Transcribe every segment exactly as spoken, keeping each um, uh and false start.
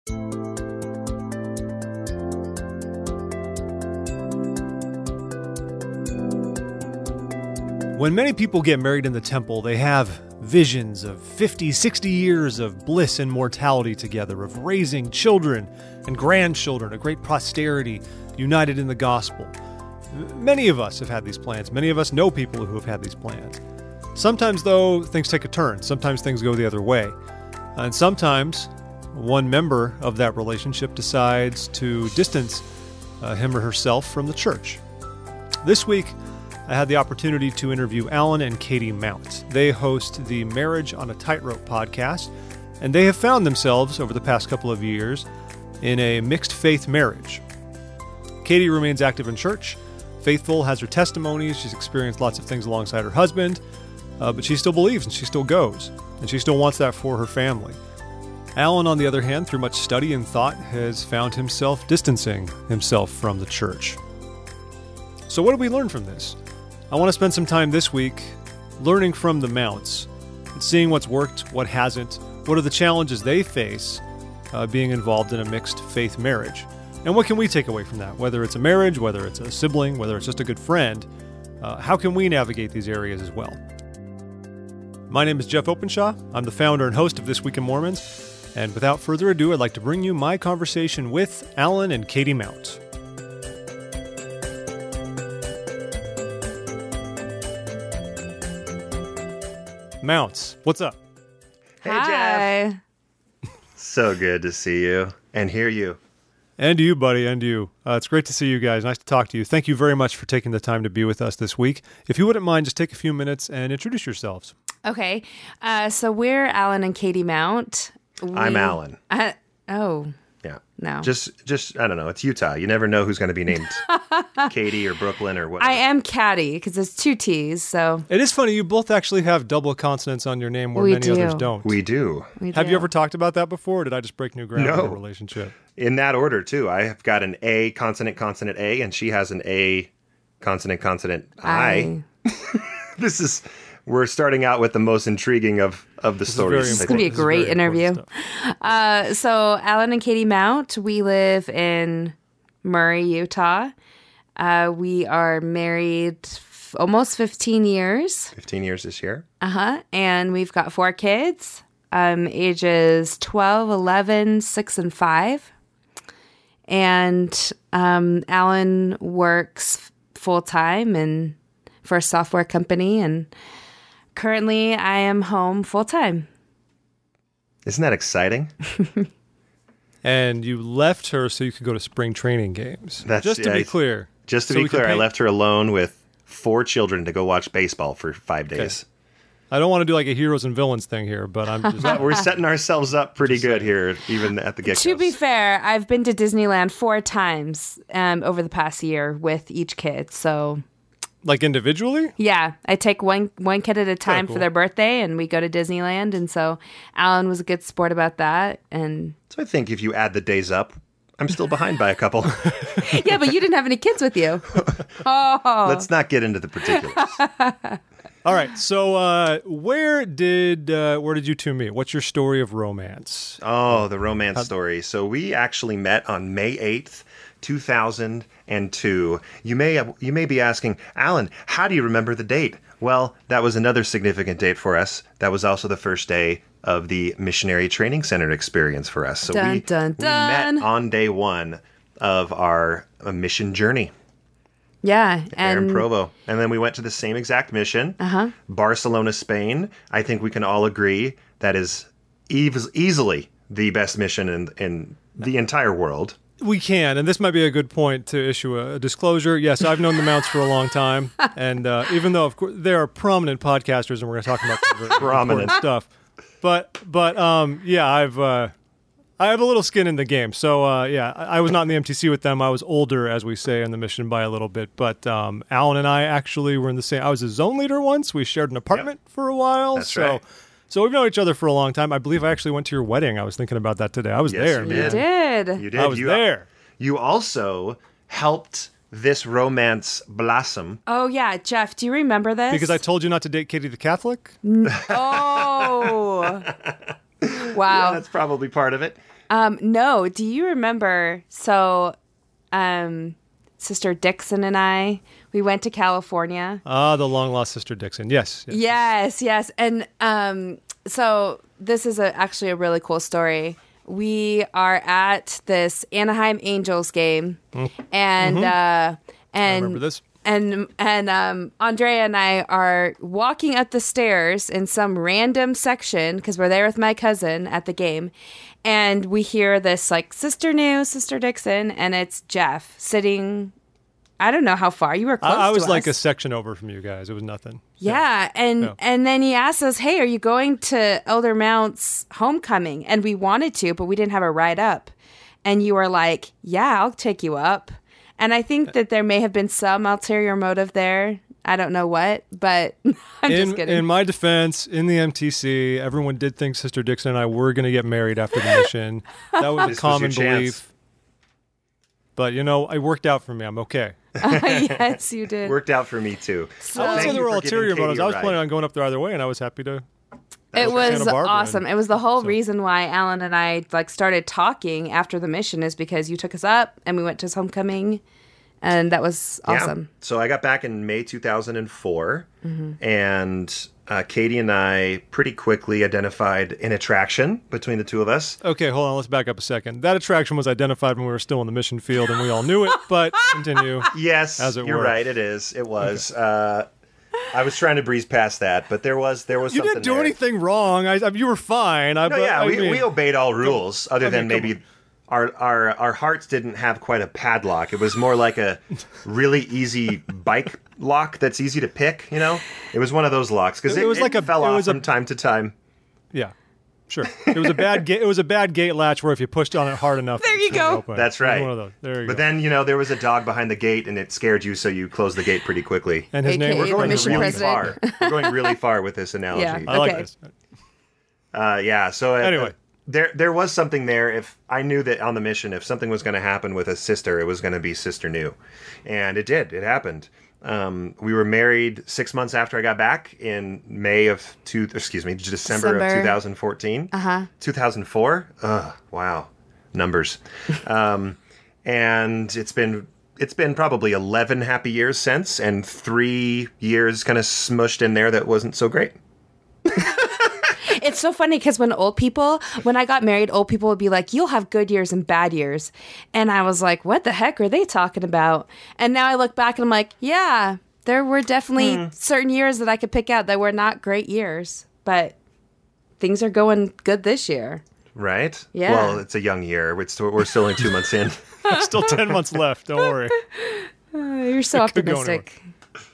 When many people get married in the temple, they have visions of fifty, sixty years of bliss and mortality together, of raising children and grandchildren, a great posterity united in the gospel. Many of us have had these plans. Many of us know people who have had these plans. Sometimes, though, things take a turn. Sometimes things go the other way. And sometimes one member of that relationship decides to distance uh, him or herself from the church. This week, I had the opportunity to interview Alan and Katie Mount. They host the Marriage on a Tightrope podcast, and they have found themselves over the past couple of years in a mixed faith marriage. Katie remains active in church, faithful, has her testimonies, she's experienced lots of things alongside her husband, uh, but she still believes and she still goes, and she still wants that for her family. Alan, on the other hand, through much study and thought, has found himself distancing himself from the church. So what did we learn from this? I want to spend some time this week learning from the Mounts, and seeing what's worked, what hasn't, what are the challenges they face uh, being involved in a mixed faith marriage. And what can we take away from that? Whether it's a marriage, whether it's a sibling, whether it's just a good friend, uh, how can we navigate these areas as well? My name is Jeff Openshaw. I'm the founder and host of This Week in Mormons. And without further ado, I'd like to bring you my conversation with Alan and Katie Mount. Mounts, what's up? Hey, Hi. Jeff. So good to see you and hear you. And you, buddy, and you. Uh, it's great to see you guys. Nice to talk to you. Thank you very much for taking the time to be with us this week. If you wouldn't mind, just take a few minutes and introduce yourselves. Okay. Uh, so we're Alan and Katie Mount. We, I'm Alan. Uh, oh. Yeah. No. Just, just I don't know. It's Utah. You never know who's going to be named Katie or Brooklyn or whatever. I am Caddy because there's two T's. So It is funny. You both actually have double consonants on your name where We many do. others don't. We do. we Have do. you ever talked about that before, or did I just break new ground in No. the relationship? In that order, too. I have got an A, consonant, consonant, A, and she has an A, consonant, consonant, I. This is... We're starting out with the most intriguing of, of the This is stories. very This is I gonna be a think. important. This is great very important interview. stuff. Uh, so Alan and Katie Mount, we live in Murray, Utah. Uh, we are married f- almost fifteen years. fifteen years this year. Uh-huh. And we've got four kids, um, ages twelve, eleven, six, and five. And um, Alan works full-time and for a software company, and currently I am home full-time. Isn't that exciting? And you left her so you could go to spring training games. That's- Just to yeah, be it's- clear. Just to So be we can clear, I paint- left her alone with four children to go watch baseball for five days. I don't want to do like a heroes and villains thing here, but I'm just... But we're setting ourselves up pretty good here, even at the get-go. To be fair, I've been to Disneyland four times um, over the past year with each kid. So, Like individually? yeah, I take one one kid at a time cool. for their birthday, and we go to Disneyland. And so, Alan was a good sport about that. And So I think if you add the days up, I'm still behind by a couple. yeah, but you didn't have any kids with you. Oh, Let's not get into the particulars. All right. So uh, where did uh, where did you two meet? What's your story of romance? Oh, the romance story. So we actually met on May eighth, two thousand two. You may you may be asking, Alan, how do you remember the date? Well, that was another significant date for us. That was also the first day of the Missionary Training Center experience for us. So Dun, we, dun, we dun. met on day one of our uh, mission journey. yeah, There in and Provo. And then we went to the same exact mission, uh-huh. Barcelona, Spain. I think we can all agree that is eas- easily the best mission in, in the entire world. We can, and this might be a good point to issue a, a disclosure. Yes, I've known the Mounts for a long time, and uh, even though, of course, they are prominent podcasters, and we're going to talk about some very Prominent. important stuff, but but um, yeah, I've uh, I have a little skin in the game. So uh, yeah, I, I was not in the M T C with them. I was older, as we say, in the mission by a little bit. But um, Alan and I actually were in the same. I was a zone leader once. We shared an apartment for a while. That's so. right. So we've known each other for a long time. I believe I actually went to your wedding. I was thinking about that today. I was Yes, there, you man. you did. did. You did. I was you, there. You also helped this romance blossom. Oh yeah, Jeff, do you remember this? Because I told you not to date Katie the Catholic? Oh, wow. That's probably part of it. Um, no. Do you remember? So, um, Sister Dixon and I, we went to California. Ah, the long lost Sister Dixon. Yes. Yes. Yes, yes. And um, so this is a, actually a really cool story. We are at this Anaheim Angels game, mm. and mm-hmm. uh, and I remember this. And and um, Andrea and I are walking up the stairs in some random section because we're there with my cousin at the game, and we hear this like Sister New, Sister Dixon, and it's Jeff sitting. I don't know how far you were close. I, I was to like us. a section over from you guys. It was nothing. Yeah, yeah. and yeah. and then he asked us, "Hey, are you going to Elder Mount's homecoming?" And we wanted to, but we didn't have a ride up. And you were like, "Yeah, I'll take you up." And I think that there may have been some ulterior motive there. I don't know what, but I'm in, just kidding. In my defense, in the M T C, everyone did think Sister Dixon and I were going to get married after the mission. That was This a common was your belief. chance. But, you know, it worked out for me. I'm okay. uh, yes, you did. Worked out for me, too. So, I wouldn't say Thank there you were for giving ulterior Katie motives. a I was ride. planning on going up there either way, and I was happy to. It was Santa Barbara awesome. and- It was the whole so. reason why Alan and I like started talking after the mission is because you took us up and we went to his homecoming, and that was awesome. Yeah. So I got back in May two thousand four, Mm-hmm. and uh, Katie and I pretty quickly identified an attraction between the two of us. Okay, hold on. Let's back up a second. That attraction was identified when we were still in the mission field, and we all knew it, but continue. Yes, As it you're were. right. It is. It was. Okay. Uh, I was trying to breeze past that, but there was there was You something didn't do there. anything wrong. I, I, you were fine. I, No, but, yeah, I we, mean, we obeyed all rules, other okay, than come maybe on. our, our our hearts didn't have quite a padlock. It was more like a really easy bike lock that's easy to pick. You know, it was one of those locks because It it, was it like a- fell it off was a- from time to time. Yeah, sure. It was a bad gate. It was a bad gate latch where if you pushed on it hard enough, There it you swung go. open. That's It was right. One of those. There you But go. then, you know, there was a dog behind the gate, and it scared you, so you closed the gate pretty quickly. and his A K A name. the We're We're going mission really president. far. We're going really far with this analogy. Yeah. I like Okay. this. Uh, yeah. So uh, Anyway. there there was something there. If I knew that on the mission, if something was going to happen with a sister, it was going to be Sister New, and it did. It happened. Um, we were married six months after I got back in May of two. Excuse me, December, December. of two thousand fourteen. Uh huh. two thousand four. Ugh, wow, numbers. um, and it's been it's been probably eleven happy years since, and three years kind of smushed in there that wasn't so great. It's so funny because when old people, when I got married, old people would be like, "You'll have good years and bad years," and I was like, "What the heck are they talking about?" And now I look back and I'm like, "Yeah, there were definitely Hmm. certain years that I could pick out that were not great years, but things are going good this year." Right? Yeah. Well, it's a young year. We're still, we're still only two months in. Still ten months left. Don't worry. Uh, you're so could go optimistic.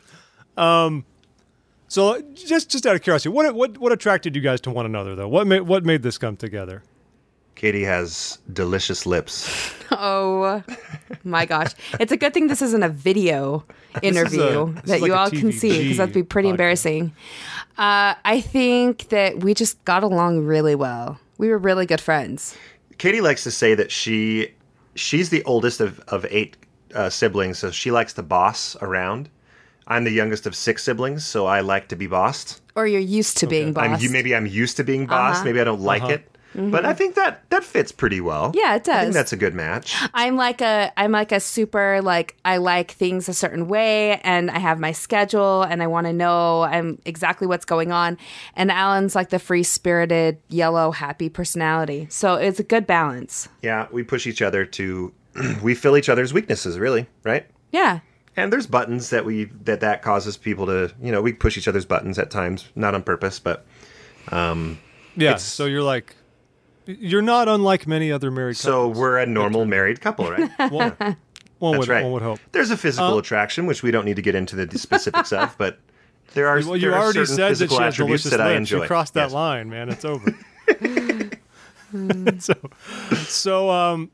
So, just just out of curiosity, what what what attracted you guys to one another, though? What made what made this come together? Katie has delicious lips. Oh my gosh. It's a good thing this isn't a video interview this is that like you a all can T V see G because that'd be pretty podcast. embarrassing. Uh, I think that we just got along really well. We were really good friends. Katie likes to say that she she's the oldest of, of eight uh, siblings, so she likes to boss around. I'm the youngest of six siblings, so I like to be bossed. Or you're used to being bossed. I'm, you, maybe I'm used to being bossed. Uh-huh. Maybe I don't like Uh-huh. it. But I think that that fits pretty well. Yeah, it I does. think that's a good match. I'm like a I'm like a super like I like things a certain way and I have my schedule and I want to know I'm exactly what's going on. And Alan's like the free-spirited, yellow, happy personality. So it's a good balance. Yeah, we push each other to we fill each other's weaknesses, really, right? Yeah. And there's buttons that we that that causes people to, you know, we push each other's buttons at times, not on purpose, but um Yeah. It's- So you're like, you're not unlike many other married so couples. we're a normal married couple, right? one, one That's would right. one would hope. There's a physical Uh, attraction, which we don't need to get into the specifics of, but there are, Well, you there are already certain said that physical she has attributes delicious that I lips. enjoy. You crossed that Yes. line, man. It's over. so, so, um,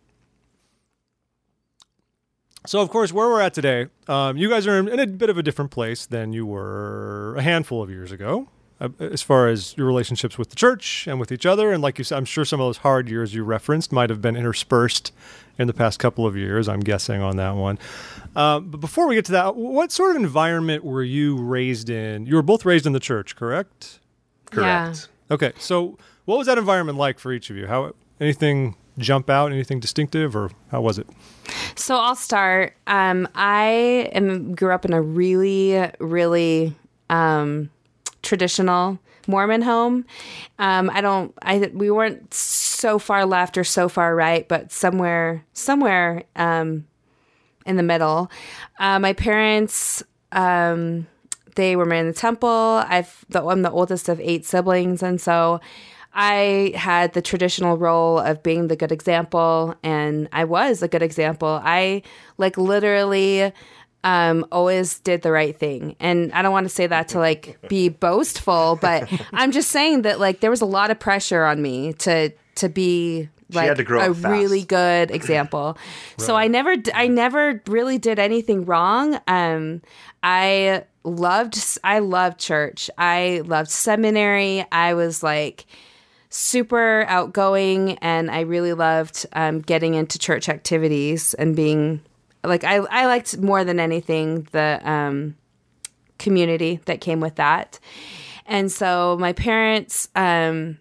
so of course, where we're at today, um, you guys are in, in a bit of a different place than you were a handful of years ago, uh, as far as your relationships with the church and with each other. And like you said, I'm sure some of those hard years you referenced might have been interspersed in the past couple of years. I'm guessing on that one. Um, but before we get to that, what sort of environment were you raised in? You were both raised in the church, correct? Correct. Okay, so what was that environment like for each of you? How anything jump out? Anything distinctive, or how was it? So I'll start. Um, I am grew up in a really, really um, traditional Mormon home. Um, I don't. I we weren't so far left or so far right, but somewhere, somewhere um, in the middle. Uh, my parents. Um, they were married in the temple. I've the, I'm the oldest of eight siblings, and so I had the traditional role of being the good example, and I was a good example. I like literally um, always did the right thing. And I don't want to say that to like be boastful, but I'm just saying that like there was a lot of pressure on me to to be like had to grow a up fast. really good example. So I never d- I never really did anything wrong. Um, I loved I loved church. I loved seminary. I was like super outgoing, and I really loved um, getting into church activities and being like I, I liked more than anything the um, community that came with that. And so my parents um,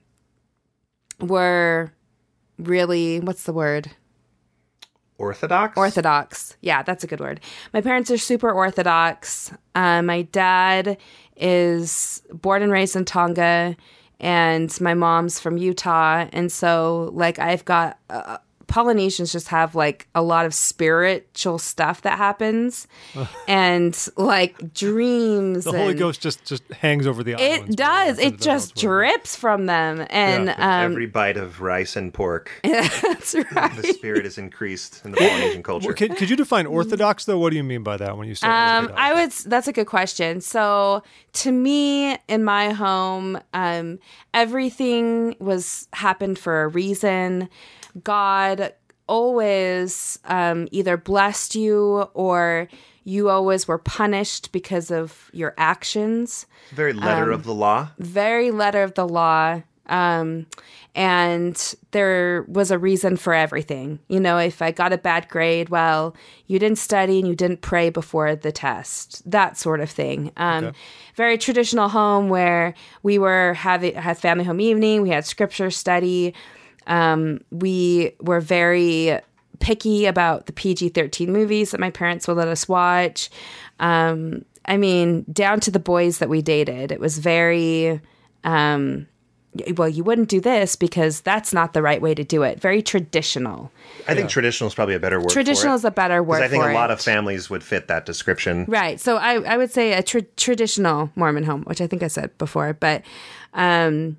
were really, what's the word? Orthodox? Orthodox. Yeah, that's a good word. My parents are super Orthodox. Uh, my dad is born and raised in Tonga, and my mom's from Utah. And so, like, I've got uh, Polynesians just have like a lot of spiritual stuff that happens, and like dreams. The Holy and Ghost just just hangs over the islands. It does. more It just elsewhere. drips from them, and Yeah. um, Every bite of rice and pork, that's right. the spirit is increased in the Polynesian culture. Well, could, could you define Orthodox though? What do you mean by that when you say Um, Orthodox? I would. s- That's a good question. So, to me, in my home, um, everything was happened for a reason. God always um, either blessed you or you always were punished because of your actions. Very letter um, of the law. Very letter of the law. Um, and there was a reason for everything. You know, if I got a bad grade, well, you didn't study and you didn't pray before the test, that sort of thing. Um, Okay. Very traditional home where we were having had family home evening. We had scripture study. Um, we were very picky about the P G thirteen movies that my parents would let us watch. Um, I mean, down to the boys that we dated. It was very, um, well, you wouldn't do this because that's not the right way to do it. Very traditional. I think traditional is probably a better word Traditional for is a better it. word Because I think for a lot it. of families would fit that description. Right. So I, I would say a tra- traditional Mormon home, which I think I said before. But, um,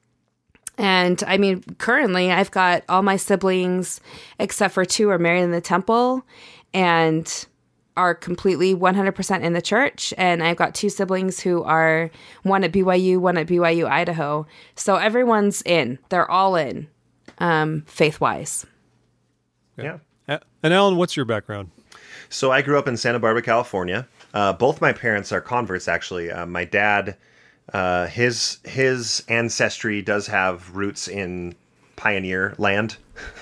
and I mean, currently I've got all my siblings, except for two, are married in the temple and are completely one hundred percent in the church. And I've got two siblings who are one at B Y U, one at B Y U, Idaho. So everyone's in. They're all in, um, faith-wise. Yeah. A- And Alan, what's your background? So I grew up in Santa Barbara, California. Uh, both my parents are converts, actually. Uh, my dad, uh, his his ancestry does have roots in pioneer land.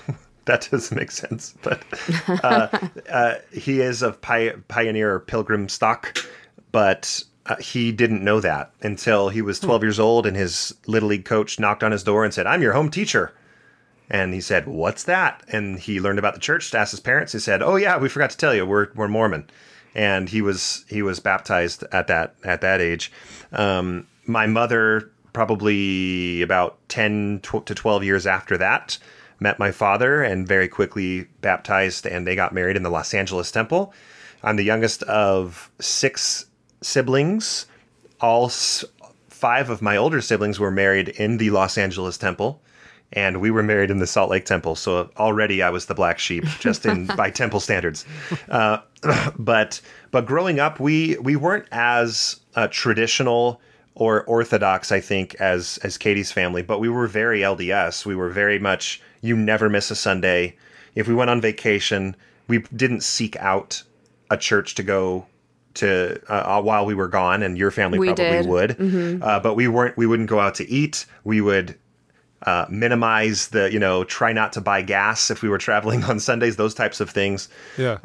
That doesn't make sense, but uh, uh, he is of pi- pioneer or pilgrim stock, but uh, he didn't know that until he was twelve years old, and his Little League coach knocked on his door and said, "I'm your home teacher." And he said, "What's that?" And he learned about the church, asked his parents. He said, "Oh yeah, we forgot to tell you, we're we're Mormon." And he was he was baptized at that at that age. Um, my mother, probably about ten to twelve years after that, met my father and very quickly baptized, and they got married in the Los Angeles temple. I'm the youngest of six siblings. All s- five of my older siblings were married in the Los Angeles temple, and we were married in the Salt Lake temple. So already I was the black sheep, just in by temple standards. Uh, but but growing up, we we weren't as uh, traditional or orthodox, I think, as as Katie's family, but we were very L D S. We were very much, you never miss a Sunday. If we went on vacation, we didn't seek out a church to go to uh, while we were gone, and your family We probably did. would. Uh, but we weren't. We wouldn't go out to eat. We would uh, minimize the, you know, try not to buy gas if we were traveling on Sundays. Those types of things. Yeah.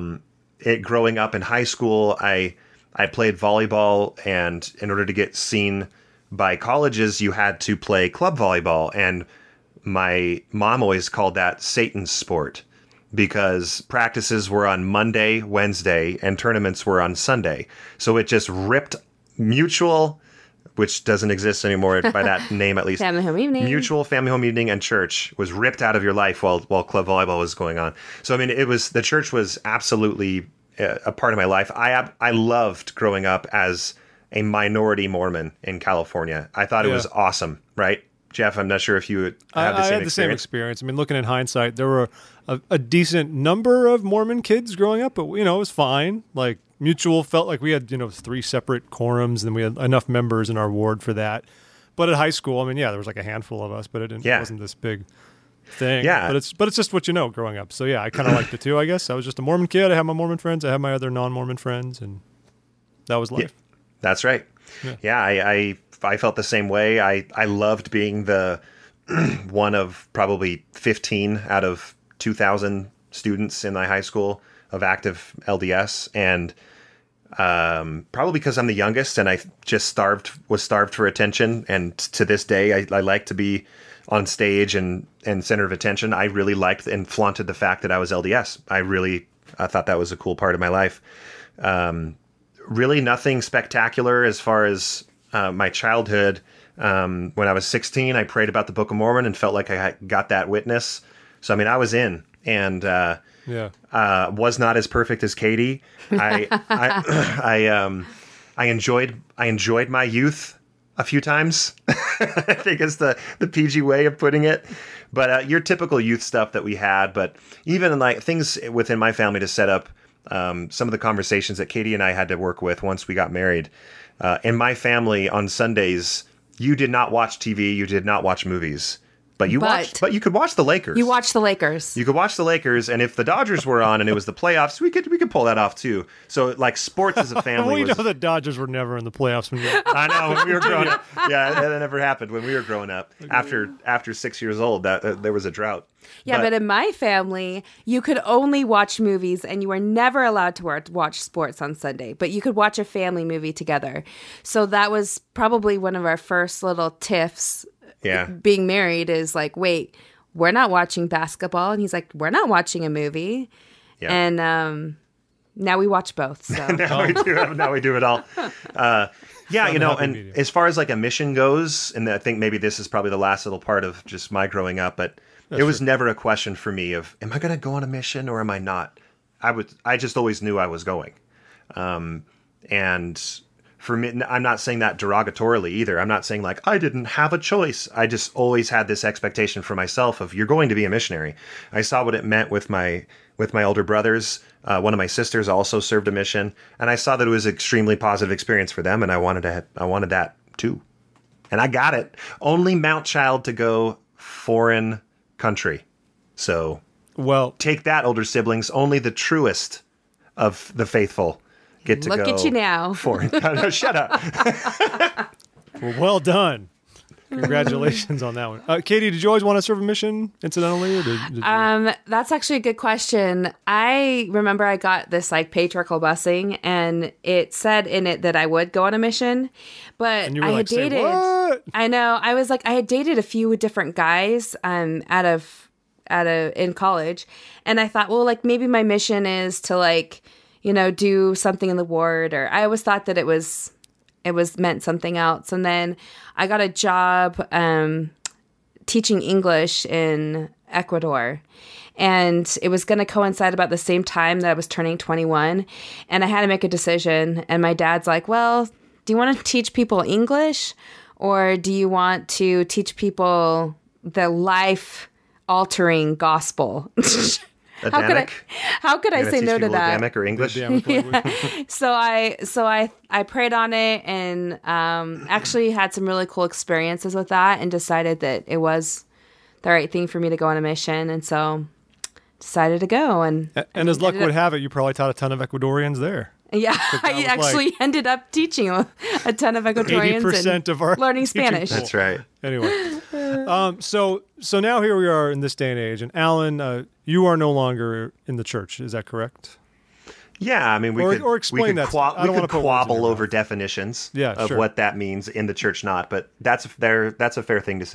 It, growing up in high school, I I played volleyball, and in order to get seen by colleges, you had to play club volleyball. And my mom always called that Satan's sport because practices were on Monday, Wednesday, and tournaments were on Sunday. So it just ripped Mutual, which doesn't exist anymore by that name at least. Family home evening. Mutual, family home evening, and church was ripped out of your life while while club volleyball was going on. So I mean, it was the church was absolutely a, a part of my life. I I loved growing up as a minority Mormon in California. I thought it Yeah. was awesome, right? Jeff, I'm not sure if you had I, the I same had the same experience. experience. I mean, looking in hindsight, there were a, a decent number of Mormon kids growing up, but you know, it was fine. Like Mutual felt like we had, you know, three separate quorums, and we had enough members in our ward for that. But at high school, I mean, yeah, there was like a handful of us, but it, didn't, Yeah. it wasn't this big thing. Yeah. But it's but it's just what you know growing up. So yeah, I kind of liked it too. I guess I was just a Mormon kid. I had my Mormon friends. I had my other non-Mormon friends, and that was life. Yeah, that's right. Yeah, yeah I, I I felt the same way. I, I loved being the one of probably fifteen out of two thousand students in my high school of active L D S, and um, probably because I'm the youngest and I just starved was starved for attention. And to this day, I, I like to be on stage and, and center of attention. I really liked and flaunted the fact that I was L D S. I really I thought that was a cool part of my life. Um, really nothing spectacular as far as uh, my childhood. Um, when I was sixteen, I prayed about the Book of Mormon and felt like I had got that witness. So, I mean, I was in and uh, Yeah. uh, was not as perfect as Katie. I, I, I, um, I enjoyed, I enjoyed my youth a few times. I think is the, the P G way of putting it. But uh, your typical youth stuff that we had, but even in like things within my family to set up um, some of the conversations that Katie and I had to work with once we got married. Uh, in my family on Sundays, you did not watch T V, you did not watch movies, but you But- watched, but you could watch the Lakers. You watch the Lakers. You could watch the Lakers, and if the Dodgers were on and it was the playoffs, we could we could pull that off too. So like sports as a family we was. know the Dodgers were never in the playoffs when we were I know when we were growing up. Yeah, that never happened when we were growing up. After after six years old, that uh, there was a drought. Yeah, but, in my family, you could only watch movies and you were never allowed to wa- watch sports on Sunday, but you could watch a family movie together. So that was probably one of our first little tiffs yeah, being married is like, wait, we're not watching basketball. And he's like, we're not watching a movie. yeah. And um, now we watch both. So now we do now we do it all. Uh, yeah, you know, happy and medium. as far as like a mission goes, and I think maybe this is probably the last little part of just my growing up, but it was never a question for me of am I going to go on a mission or am I not? I would I just always knew I was going. Um, and for me, I'm not saying that derogatorily either. I'm not saying like I didn't have a choice. I just always had this expectation for myself of you're going to be a missionary. I saw what it meant with my with my older brothers. Uh, one of my sisters also served a mission, and I saw that it was an extremely positive experience for them, and I wanted to. I wanted that too, and I got it. Only Mount Child to go foreign country. So well, take that, older siblings. Only the truest of the faithful get to Look go. at you now. Foreign. No, shut up. well, well done. Congratulations on that one. Uh, Katie, did you always want to serve a mission, incidentally? Or did, did you- Um, that's actually a good question. I remember I got this like patriarchal busing, and it said in it that I would go on a mission, but And you were I like, had "Say dated. what?" I know. I was like, I had dated a few different guys um out of out of in college, and I thought, well, like maybe my mission is to like you know do something in the ward, or I always thought that it was it was meant something else, and then I got a job um teaching English in Ecuador. And it was going to coincide about the same time that I was turning twenty-one. And I had to make a decision. And my dad's like, well, do you want to teach people English? Or do you want to teach people the life altering gospel? How could I, Adamic? how could I You're gonna say teach no to people that? Adamic or English? Damn, it's like- so I so I I prayed on it and um, actually had some really cool experiences with that and decided that it was the right thing for me to go on a mission, and so decided to go. And and as luck ended would up- have it, you probably taught a ton of Ecuadorians there. yeah, that I was actually like- ended up teaching a, a ton of Ecuadorians eighty percent and of our learning teaching Spanish. pool. That's right. Anyway, um, so so now here we are in this day and age, and Alan, uh, you are no longer in the church. Is that correct? Yeah, I mean, we Or- could or explain we could, that. qua- I we don't wanna could put words in quabble your over mouth. definitions Yeah, of sure. what that means in the church, not. But that's a fair that's a fair thing to say.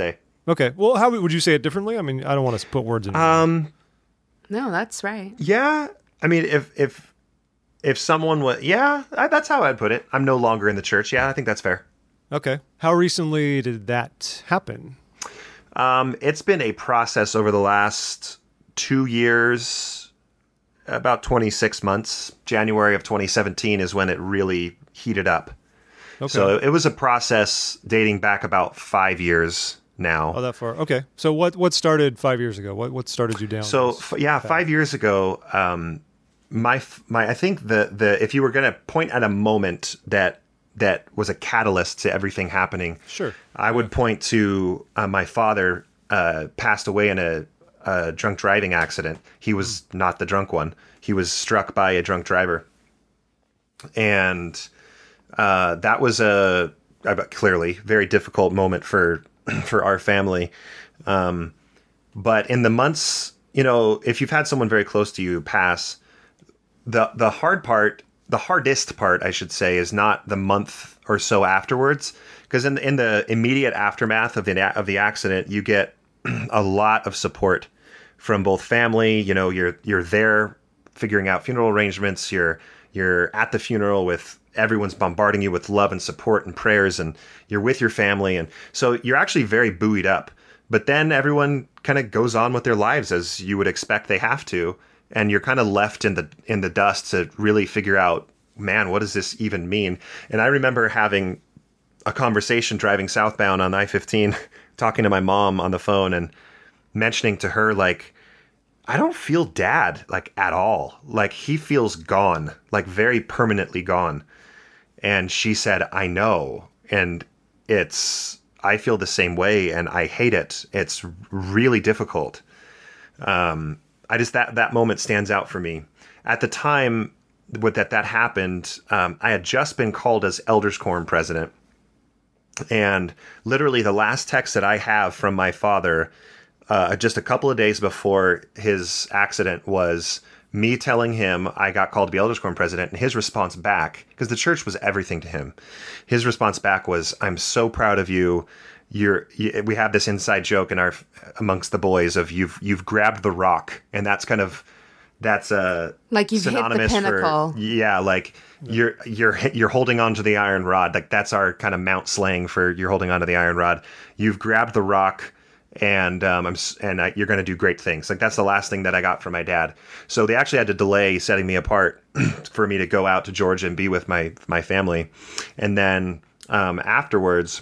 Okay. Well, how would you say it differently? I mean, I don't want to put words in. Um, No, that's right. yeah. I mean, if if if someone was, yeah, I, that's how I'd put it. I'm no longer in the church. Yeah, I think that's fair. Okay. How recently did that happen? Um, it's been a process over the last two years, about twenty-six months. January of twenty seventeen is when it really heated up. Okay. So it was a process dating back about five years now. Oh, that far. Okay. So what what started five years ago? What what started you down? So this f- yeah, path? five years ago, um, my f- my I think the the if you were going to point at a moment that that was a catalyst to everything happening, Sure. I would point to uh, my father uh, passed away in a, a drunk driving accident. He was Hmm. not the drunk one. He was struck by a drunk driver, and uh, that was a, a clearly very difficult moment for for our family. Um, but in the months, you know, if you've had someone very close to you pass, the the hard part, the hardest part, I should say, is not the month or so afterwards, because in the, in the immediate aftermath of the of the accident, you get a lot of support from both family. You know, you're you're there figuring out funeral arrangements. You're you're at the funeral with everyone's bombarding you with love and support and prayers, and you're with your family, and so you're actually very buoyed up. But then everyone kind of goes on with their lives as you would expect they have to, and you're kind of left in the in the dust to really figure out, man, what does this even mean? And I remember having a conversation driving southbound on I fifteen, talking to my mom on the phone and mentioning to her, like, I don't feel dad, like, at all. Like, he feels gone, like very permanently gone. And she said, I know. And it's, I feel the same way and I hate it. It's really difficult. Um, I just, that, that moment stands out for me. At the time with that, that happened, um, I had just been called as Elders Quorum president. And literally the last text that I have from my father, uh, just a couple of days before his accident, was me telling him I got called to be Elders Quorum president, and his response back, because the church was everything to him, his response back was, I'm so proud of you. You're, you, we have this inside joke in our, amongst the boys of you've, you've grabbed the rock. And that's kind of, that's a Like you've hit the synonymous pinnacle. for, yeah, like you're, you're, you're holding on to the iron rod. Like that's our kind of Mount slang for you're holding on to the iron rod. You've grabbed the rock. And um, I'm s- and I, you're going to do great things. Like that's the last thing that I got from my dad. So they actually had to delay setting me apart for me to go out to Georgia and be with my my family. And then um, afterwards,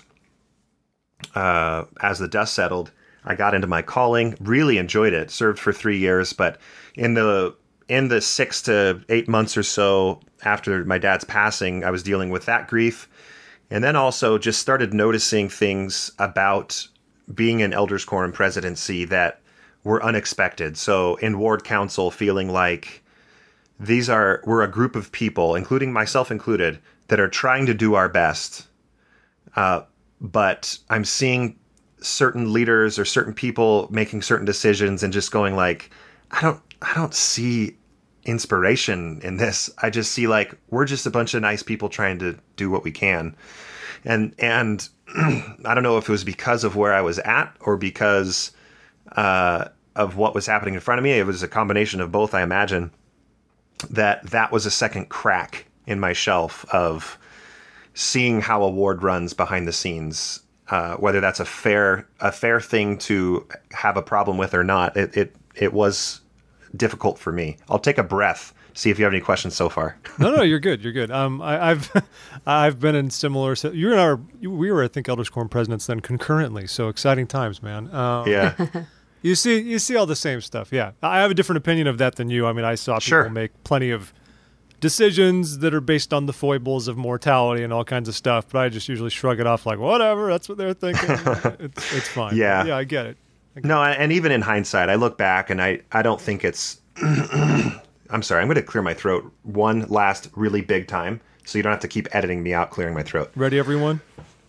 uh, as the dust settled, I got into my calling. Really enjoyed it. Served for three years, but in the in the six to eight months or so after my dad's passing, I was dealing with that grief, and then also just started noticing things about being an Elders Quorum presidency that were unexpected. So in ward council, feeling like these are, we're a group of people, including myself included, that are trying to do our best. Uh, but I'm seeing certain leaders or certain people making certain decisions and just going like, I don't, I don't see inspiration in this. I just see like, we're just a bunch of nice people trying to do what we can. And, and, I don't know if it was because of where I was at or because uh, of what was happening in front of me. It was a combination of both, I imagine, that that was a second crack in my shelf of seeing how a ward runs behind the scenes, uh, whether that's a fair a fair thing to have a problem with or not. It it, it was difficult for me. I'll take a breath. See if you have any questions so far. No, no, you're good. You're good. Um, I, I've, I've been in similar. You and I, were, we were, I think, Elders Quorum presidents then concurrently. So exciting times, man. Um, Yeah. You see, you see all the same stuff. Yeah, I have a different opinion of that than you. I mean, I saw people Sure. make plenty of decisions that are based on the foibles of mortality and all kinds of stuff, but I just usually shrug it off like, whatever. That's what they're thinking. it's, it's fine. Yeah. Yeah, I get it. I get No, and even in hindsight, I look back and I, I don't think it's... I'm sorry, I'm going to clear my throat one last really big time so you don't have to keep editing me out clearing my throat. Ready, everyone?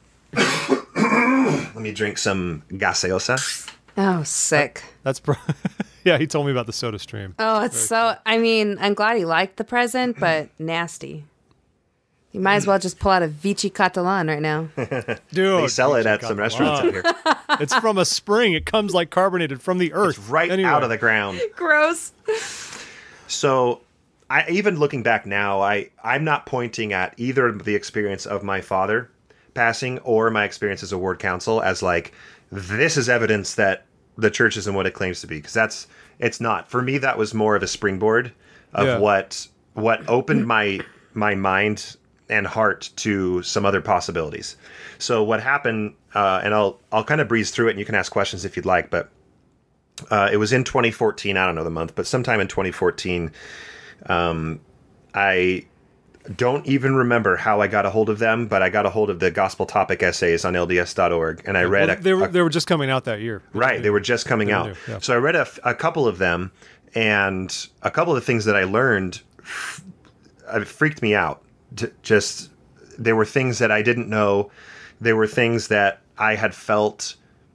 Let me drink some gaseosa. Oh, sick. That's pro- yeah. He told me about the Soda Stream. Oh, it's so. I mean, I'm glad he liked the present, but nasty. You might as well just pull out a Vichy Catalan right now. Dude, They sell it Vichy at some Catalan. restaurants out here. It's from a spring. It comes like carbonated from the earth. It's right Anyway. out of the ground. Gross. So, I even looking back now, I I'm not pointing at either the experience of my father passing or my experience as a ward council as like this is evidence that the church isn't what it claims to be, because that's it's not. For me, that was more of a springboard of Yeah. what what opened my my mind and heart to some other possibilities. So what happened, uh, and I'll I'll kind of breeze through it, and you can ask questions if you'd like, but uh, it was in twenty fourteen. I don't know the month, but sometime in twenty fourteen, um, I don't even remember how I got a hold of them, but I got a hold of the gospel topic essays on L D S dot org, and I read Well, a, they were a- they were just coming out that year. right. They were just coming They were out, new, yeah. so I read a, f- a couple of them, and a couple of the things that I learned uh, freaked me out. J- just there were things that I didn't know. There were things that I had felt.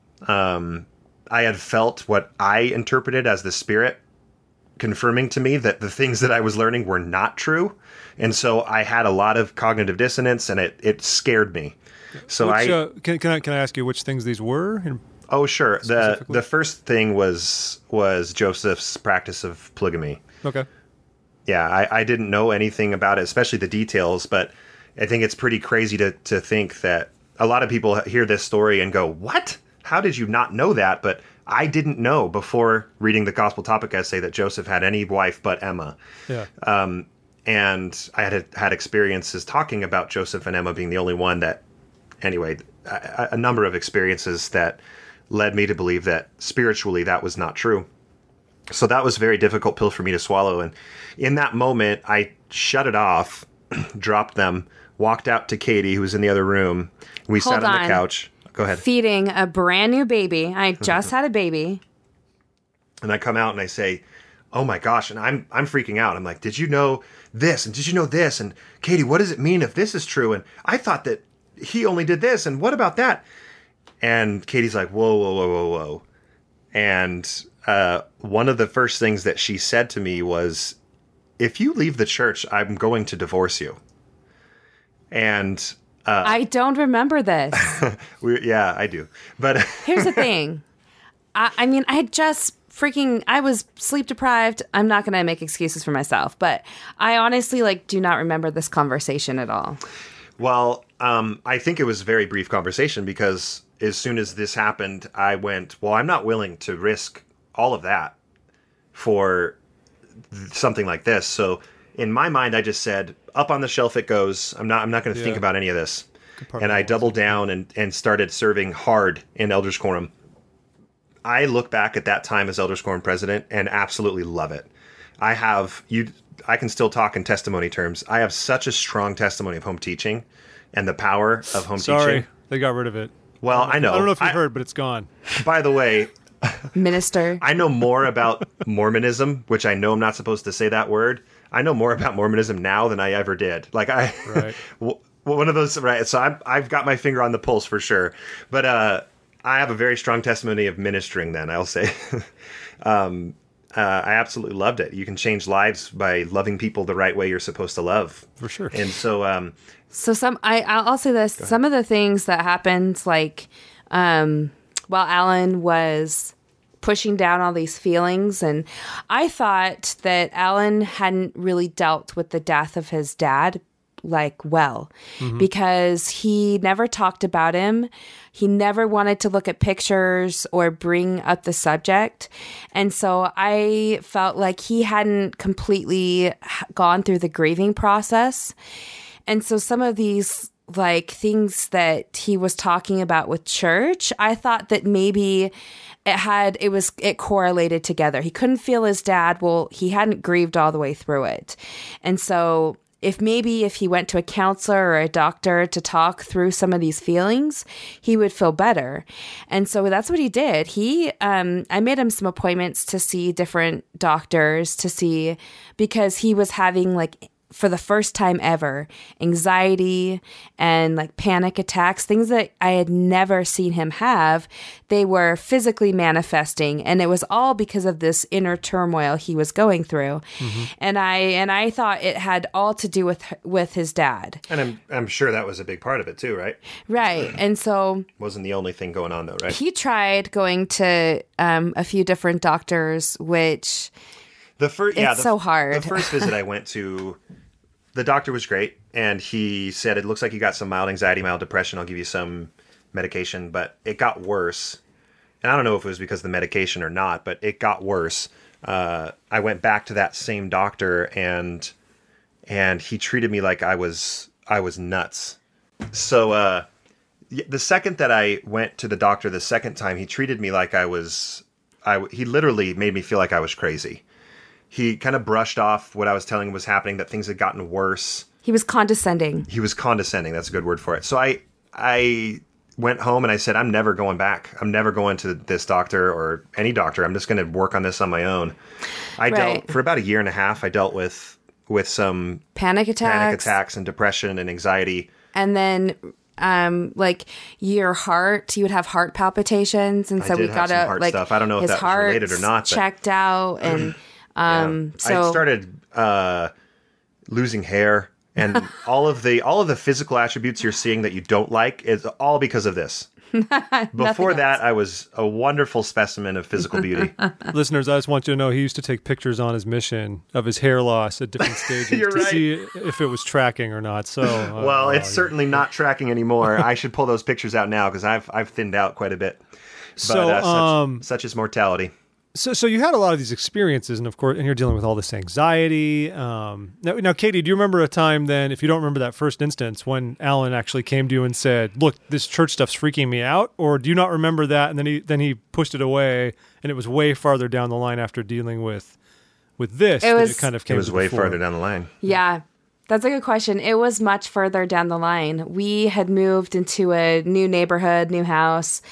Um, I had felt what I interpreted as the Spirit confirming to me that the things that I was learning were not true. And so I had a lot of cognitive dissonance, and it, it scared me. So Which, I, uh, can, can I can I ask you which things these were? And oh sure, the specifically? the first thing was was Joseph's practice of polygamy. okay, Yeah, I, I didn't know anything about it, especially the details, but I think it's pretty crazy to to think that a lot of people hear this story and go, "What? How did you not know that?" But I didn't know before reading the gospel topic essay that Joseph had any wife but Emma. yeah, Um, and I had had experiences talking about Joseph and Emma being the only one that, anyway, a, a number of experiences that led me to believe that spiritually that was not true. So that was a very difficult pill for me to swallow. And in that moment, I shut it off, dropped them, walked out to Katie, who was in the other room. We Hold sat on, on. the couch. Go ahead. Feeding a brand new baby. I just had a baby. And I come out and I say, "Oh my gosh!" And I'm I'm freaking out. I'm like, "Did you know this? And did you know this? And Katie, what does it mean if this is true? And I thought that he only did this. And what about that?" And Katie's like, "Whoa, whoa, whoa, whoa, whoa!" And uh, one of the first things that she said to me was, "If you leave the church, I'm going to divorce you." And uh, I don't remember this. we, yeah, I do. But Here's the thing. I, I mean, I had just freaking, I was sleep deprived. I'm not going to make excuses for myself, but I honestly like do not remember this conversation at all. Well, um, I think it was a very brief conversation because as soon as this happened, I went, well, I'm not willing to risk all of that for th- something like this. So in my mind, I just said, up on the shelf it goes. I'm not I'm not going to Yeah. think about any of this. part And of I it. doubled down and, and started serving hard in Elders Quorum. I look back at that time as Elders Quorum president and absolutely love it. I have you. I can still talk in testimony terms. I have such a strong testimony of home teaching and the power of home sorry, teaching. they got rid of it. Well, I know. I don't know if you've I- heard, but it's gone. By the way, Minister. I know more about Mormonism, which I know I'm not supposed to say that word. I know more about Mormonism now than I ever did. Like I, Right. w- one of those, right? So I've, I've got my finger on the pulse for sure. But uh, I have a very strong testimony of ministering. Then I'll say, um, uh, I absolutely loved it. You can change lives by loving people the right way you're supposed to love, For sure. And so, um, So some, I, I'll I'll say this. Some of the things that happened, like, um, while Alan was pushing down all these feelings, and I thought that Alan hadn't really dealt with the death of his dad like well, because he never talked about him. He never wanted to look at pictures or bring up the subject. And so I felt like he hadn't completely h- gone through the grieving process. And so some of these like things that he was talking about with church, I thought that maybe it had, it was, it correlated together. He couldn't feel his dad. Well, he hadn't grieved all the way through it. And so if maybe if he went to a counselor or a doctor to talk through some of these feelings, he would feel better. And so that's what he did. He, um, I made him some appointments to see different doctors to see, because he was having like for the first time ever, anxiety and like panic attacks, things that I had never seen him have, they were physically manifesting. And it was all because of this inner turmoil he was going through. Mm-hmm. And I and I thought it had all to do with with his dad. And I'm I'm sure that was a big part of it too, right? Right. And so wasn't the only thing going on though, right? He tried going to um, a few different doctors, which the first yeah, it's the, so hard. The first visit I went to, the doctor was great, and he said, it looks like you got some mild anxiety, mild depression. I'll give you some medication, but it got worse. And I don't know if it was because of the medication or not, but it got worse. Uh, I went back to that same doctor, and and he treated me like I was I was nuts. So uh, the second that I went to the doctor the second time, he treated me like I was. I he literally made me feel like I was crazy. He kind of brushed off what I was telling him was happening, that things had gotten worse. He was condescending. He was condescending. That's a good word for it. So I I went home and I said, I'm never going back. I'm never going to this doctor or any doctor. I'm just going to work on this on my own. I right. dealt for about a year and a half. I dealt with with some panic attacks, panic attacks and depression and anxiety. And then um like your heart, you would have heart palpitations, and so I did we have got some to heart like stuff. I don't know if that was related or not. Checked but, out and um yeah. so I started uh losing hair, and all of the all of the physical attributes you're seeing that you don't like is all because of this. Before that, I was a wonderful specimen of physical beauty. Listeners, I just want you to know he used to take pictures on his mission of his hair loss at different stages to right. see if it was tracking or not. So, uh, well, it's uh, certainly not tracking anymore. I should pull those pictures out now because I've I've thinned out quite a bit. But, so, uh, such, um, such is mortality. So, so you had a lot of these experiences, and of course, and you're dealing with all this anxiety. Um, now, now, Katie, do you remember a time then, if you don't remember that first instance, when Alan actually came to you and said, "Look, this church stuff's freaking me out," or do you not remember that? And then he then he pushed it away, and it was way farther down the line after dealing with with this. It was that it kind of came it was to way the fore. farther down the line. Yeah. That's a good question. It was much further down the line. We had moved into a new neighborhood, new house,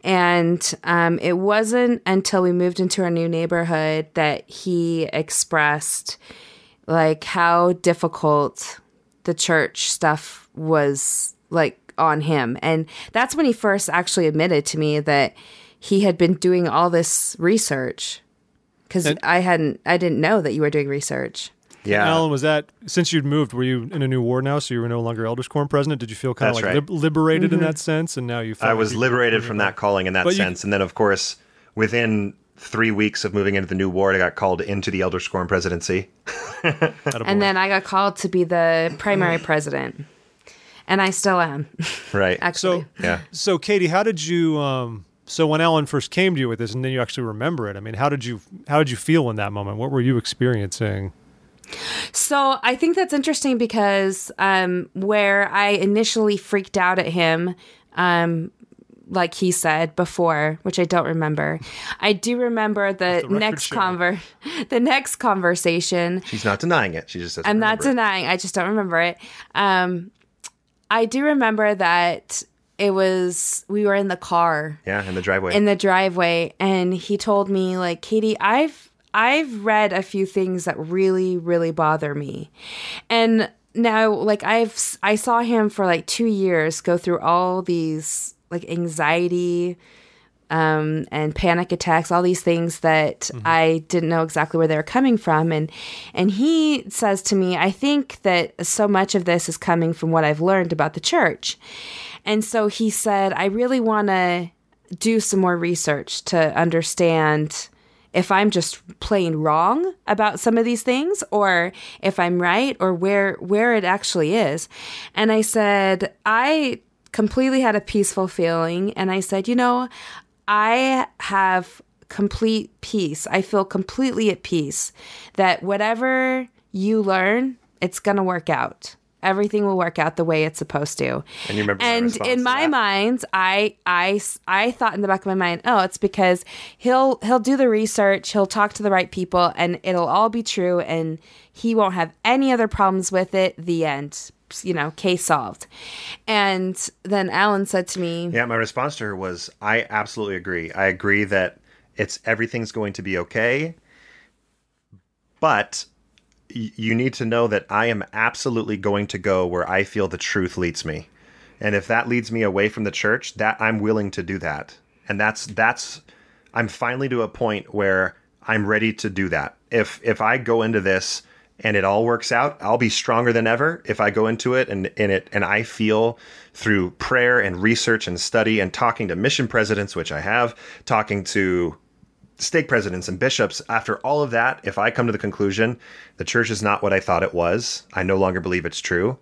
and um, it wasn't until we moved into our new neighborhood that he expressed like how difficult the church stuff was like on him. And that's when he first actually admitted to me that he had been doing all this research, because I hadn't, I didn't know that you were doing research. Yeah, Alan, was that, since you'd moved, were you in a new ward now, so you were no longer Elders Quorum president? Did you feel kind That's of like right. lib- liberated mm-hmm. in that sense? And now you felt I like was you liberated from that calling in that but sense. You, and then, of course, within three weeks of moving into the new ward, I got called into the Elders Quorum presidency. And then I got called to be the primary president. And I still am. Right. Actually. So, yeah. So, Katie, how did you... Um, So when Alan first came to you with this, and then you actually remember it, I mean, how did you how did you feel in that moment? What were you experiencing? So I think that's interesting because um, where I initially freaked out at him, um, like he said before, which I don't remember, I do remember the, the next show. conver the next conversation. She's not denying it. She just doesn't I'm not remember it. denying. I just don't remember it. Um, I do remember that. It was, we were in the car. Yeah, in the driveway. In the driveway. And he told me, like, Katie, I've, I've read a few things that really, really bother me. And now, like, I've, I saw him for like two years go through all these, like, anxiety um, and panic attacks, all these things that mm-hmm. I didn't know exactly where they were coming from. And, and he says to me, I think that so much of this is coming from what I've learned about the church. And so he said, I really want to do some more research to understand if I'm just plain wrong about some of these things, or if I'm right, or where where it actually is. And I said, I completely had a peaceful feeling. And I said, you know, I have complete peace. I feel completely at peace that whatever you learn, it's going to work out. Everything will work out the way it's supposed to. And you remember and my in my mind, I, I, I thought in the back of my mind, oh, it's because he'll he'll do the research, he'll talk to the right people, and it'll all be true, and he won't have any other problems with it. The end. You know, case solved. And then Alan said to me, yeah, my response to her was, I absolutely agree. I agree that it's everything's going to be okay, but y- you need to know that I am absolutely going to go where I feel the truth leads me. And if that leads me away from the church, that I'm willing to do that. And that's that's I'm finally to a point where I'm ready to do that. If if I go into this and it all works out, I'll be stronger than ever. If I go into it and in it and I feel through prayer and research and study and talking to mission presidents, which I have, talking to stake presidents and bishops, after all of that, if I come to the conclusion the church is not what I thought it was, I no longer believe it's true,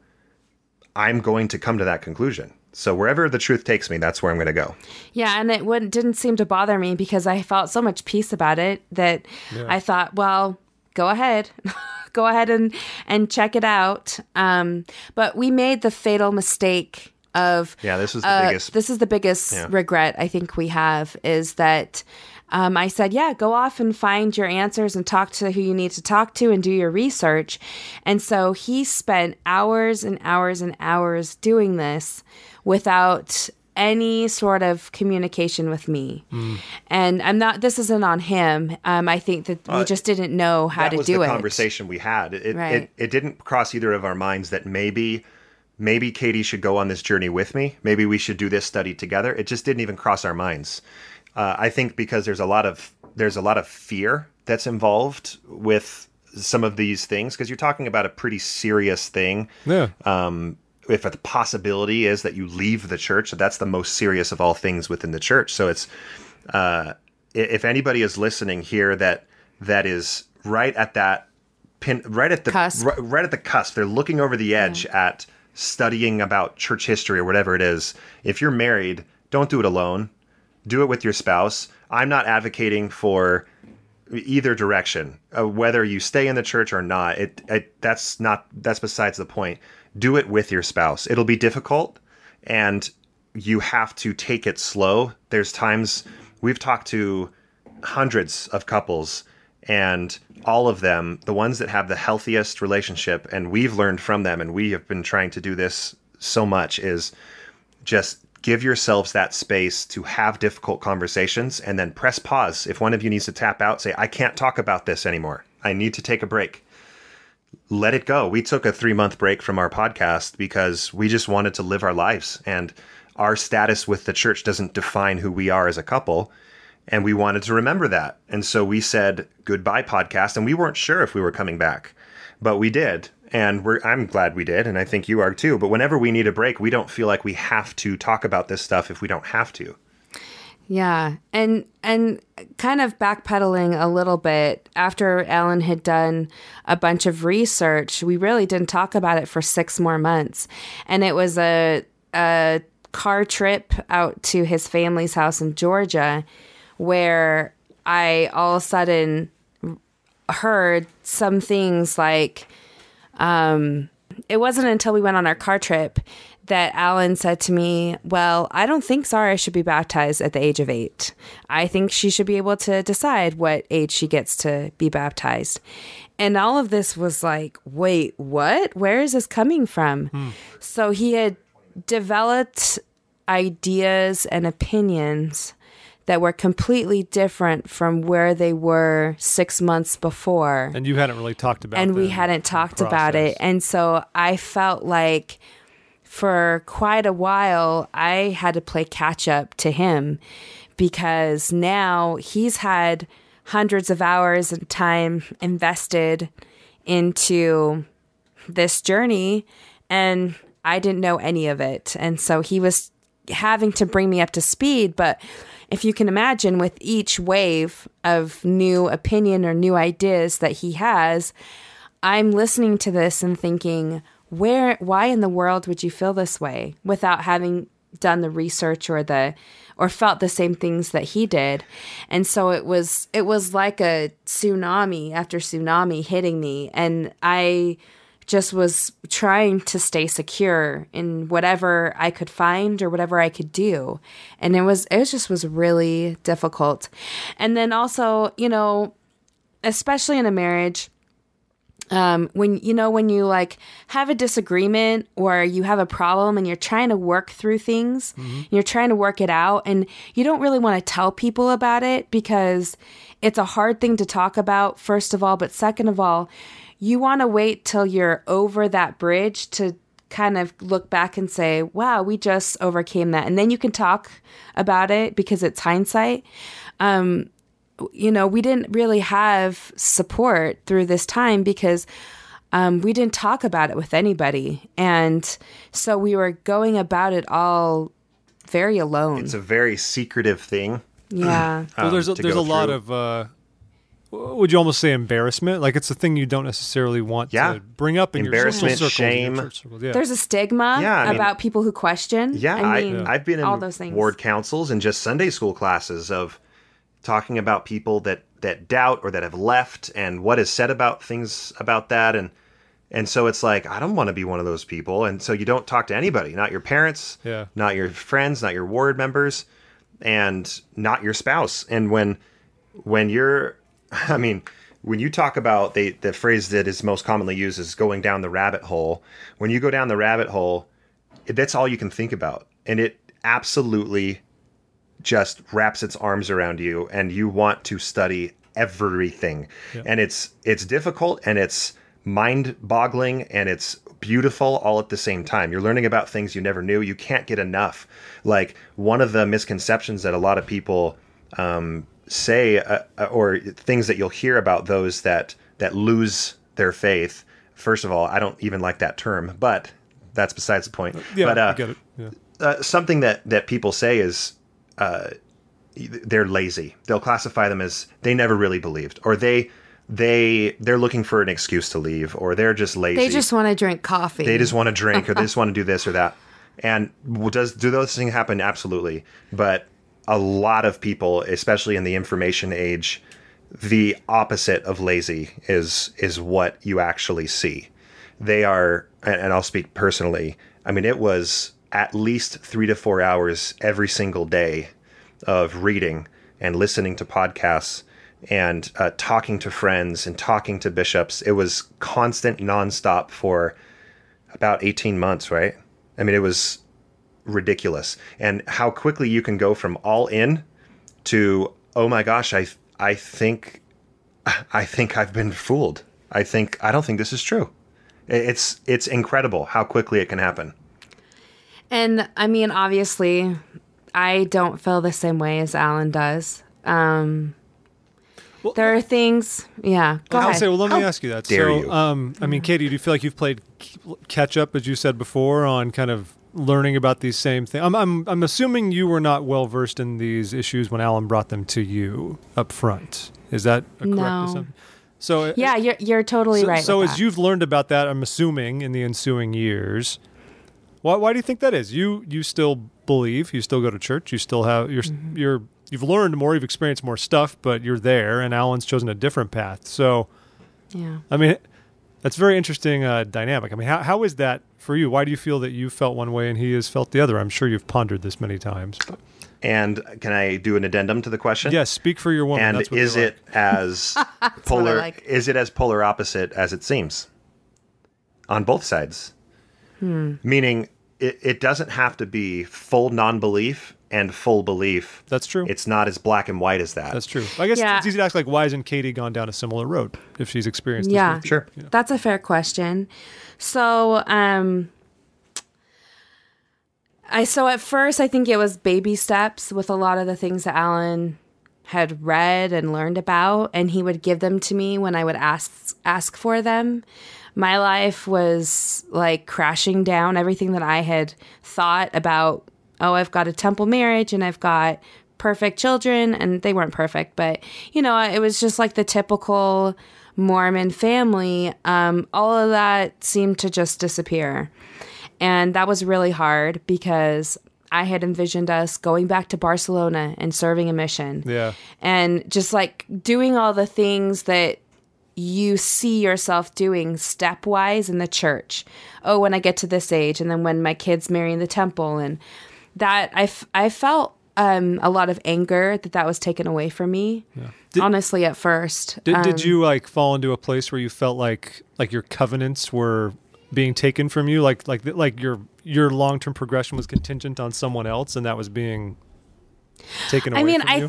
I'm going to come to that conclusion. So wherever the truth takes me, that's where I'm going to go. Yeah, and it wouldn't, didn't seem to bother me because I felt so much peace about it that yeah. I thought, well, go ahead. Go ahead and, and check it out. Um, but we made the fatal mistake of... Yeah, this is the uh, biggest... This is the biggest yeah. regret I think we have is that um, I said, yeah, go off and find your answers and talk to who you need to talk to and do your research. And so he spent hours and hours and hours doing this without any sort of communication with me. Mm. And I'm not, this isn't on him. Um, I think that we uh, just didn't know how to do it. That was the conversation we had. It, right. it, it didn't cross either of our minds that maybe, maybe Katie should go on this journey with me. Maybe we should do this study together. It just didn't even cross our minds. Uh, I think because there's a lot of, there's a lot of fear that's involved with some of these things, because you're talking about a pretty serious thing. Yeah. Um, if the possibility is that you leave the church, so that's the most serious of all things within the church. So it's, uh, if anybody is listening here that that is right at that pin, right at the cusp. Right, right at the cusp, they're looking over the edge yeah. at studying about church history or whatever it is. If you're married, don't do it alone. Do it with your spouse. I'm not advocating for either direction, uh, whether you stay in the church or not. It, it that's not that's besides the point. Do it with your spouse. It'll be difficult, and you have to take it slow. There's times we've talked to hundreds of couples, and all of them, the ones that have the healthiest relationship, and we've learned from them, and we have been trying to do this so much, is just give yourselves that space to have difficult conversations and then press pause. If one of you needs to tap out, say, I can't talk about this anymore. I need to take a break. Let it go. We took a three month break from our podcast because we just wanted to live our lives, and our status with the church doesn't define who we are as a couple. And we wanted to remember that. And so we said goodbye podcast, and we weren't sure if we were coming back, but we did. And we're, I'm glad we did. And I think you are too. But whenever we need a break, we don't feel like we have to talk about this stuff if we don't have to. Yeah. And and kind of backpedaling a little bit, after Alan had done a bunch of research, we really didn't talk about it for six more months. And it was a a car trip out to his family's house in Georgia where I all of a sudden heard some things like, um, it wasn't until we went on our car trip that Alan said to me, well, I don't think Zara should be baptized at the age of eight. I think she should be able to decide what age she gets to be baptized. And all of this was like, wait, what? Where is this coming from? Hmm. So he had developed ideas and opinions that were completely different from where they were six months before. And you hadn't really talked about it. And we hadn't talked about it. And so I felt like for quite a while, I had to play catch up to him, because now he's had hundreds of hours of time invested into this journey, and I didn't know any of it. And so he was having to bring me up to speed. But if you can imagine, with each wave of new opinion or new ideas that he has, I'm listening to this and thinking, where, why in the world would you feel this way without having done the research or the, or felt the same things that he did? And so it was, it was like a tsunami after tsunami hitting me. And I just was trying to stay secure in whatever I could find or whatever I could do. And it was, it just was really difficult. And then also, you know, especially in a marriage, Um, when, you know, when you like have a disagreement or you have a problem and you're trying to work through things, mm-hmm. you're trying to work it out, and you don't really want to tell people about it because it's a hard thing to talk about, first of all, but second of all, you want to wait till you're over that bridge to kind of look back and say, wow, we just overcame that. And then you can talk about it because it's hindsight. Um, you know, we didn't really have support through this time because um, we didn't talk about it with anybody. And so we were going about it all very alone. It's a very secretive thing. Yeah. Well, um, there's a, to there's go a lot through. of, uh, would you almost say embarrassment? Like it's a thing you don't necessarily want Yeah. to bring up in your social Embarrassment, circles, in your shame. church circles. Yeah. There's a stigma Yeah, I mean- about people who question. Yeah, I I mean, I've been all in those things. ward councils and just Sunday school classes of talking about people that, that doubt or that have left and what is said about things about that. And and so it's like, I don't want to be one of those people. And so you don't talk to anybody, not your parents, Yeah. not your friends, not your ward members, and not your spouse. And when when you're, I mean, when you talk about they, the phrase that is most commonly used is going down the rabbit hole. When you go down the rabbit hole, that's all you can think about. And it absolutely just wraps its arms around you and you want to study everything. Yeah. And it's it's difficult and it's mind-boggling and it's beautiful all at the same time. You're learning about things you never knew. You can't get enough. Like one of the misconceptions that a lot of people um, say uh, or things that you'll hear about those that that lose their faith. First of all, I don't even like that term, but that's besides the point. yeah, but, uh, I get it. Yeah. uh, something that, that people say is uh, they're lazy. They'll classify them as they never really believed, or they they they're looking for an excuse to leave, or they're just lazy. They just want to drink coffee. They just want to drink, or they just want to do this or that. And does do those things happen? Absolutely. But a lot of people, especially in the information age, the opposite of lazy is is what you actually see. They are, and I'll speak personally. I mean, it was at least three to four hours every single day of reading and listening to podcasts and uh, talking to friends and talking to bishops. It was constant, nonstop for about eighteen months, right? I mean, it was ridiculous. And how quickly you can go from all in to, oh my gosh, I I think I think I've been fooled. I think I don't think this is true. It's it's incredible how quickly it can happen. And I mean, obviously, I don't feel the same way as Alan does. Um, Well, there are things, yeah. Go I'll ahead. say, well, let me How ask you that. dare so, you. Um, I mean, Katie, do you feel like you've played catch up, as you said before, on kind of learning about these same things? I'm, I'm, I'm assuming you were not well versed in these issues when Alan brought them to you up front. Is that a correct No. assumption? So, uh, Yeah, you're you're totally so, right. So, with as that. you've learned about that, I'm assuming in the ensuing years, why, why do you think that is? You you still believe, you still go to church, you still have you're Mm-hmm. you're you've learned more, you've experienced more stuff, but you're there, and Alan's chosen a different path. So, yeah. I mean, that's a very interesting uh, dynamic. I mean, how how is that for you? Why do you feel that you felt one way and he has felt the other? I'm sure you've pondered this many times. But. And can I do an addendum to the question? Yes, speak for your woman. And That's what is they it as what I polar? like. Is it as polar opposite as it seems? On both sides, Hmm. meaning it, it doesn't have to be full non-belief and full belief. That's true. It's not as black and white as that. That's true. I guess Yeah. it's easy to ask, like, why hasn't Katie gone down a similar road if she's experienced this? Yeah. with you? Sure. That's a fair question. So, um, I so at first I think it was baby steps with a lot of the things that Alan had read and learned about, and he would give them to me when I would ask ask for them. My life was like crashing down. Everything that I had thought about, oh, I've got a temple marriage and I've got perfect children, and they weren't perfect, but you know, it was just like the typical Mormon family. Um, all of that seemed to just disappear. And that was really hard because I had envisioned us going back to Barcelona and serving a mission. Yeah. And just like doing all the things that you see yourself doing stepwise in the church. Oh, when I get to this age, and then when my kids marry in the temple, and that I, f- I felt um, a lot of anger that that was taken away from me. Yeah. Did- honestly, at first. Did, Um, did you like fall into a place where you felt like like your covenants were being taken from you, like like like your your long term progression was contingent on someone else, and that was being taken away I mean, from I you?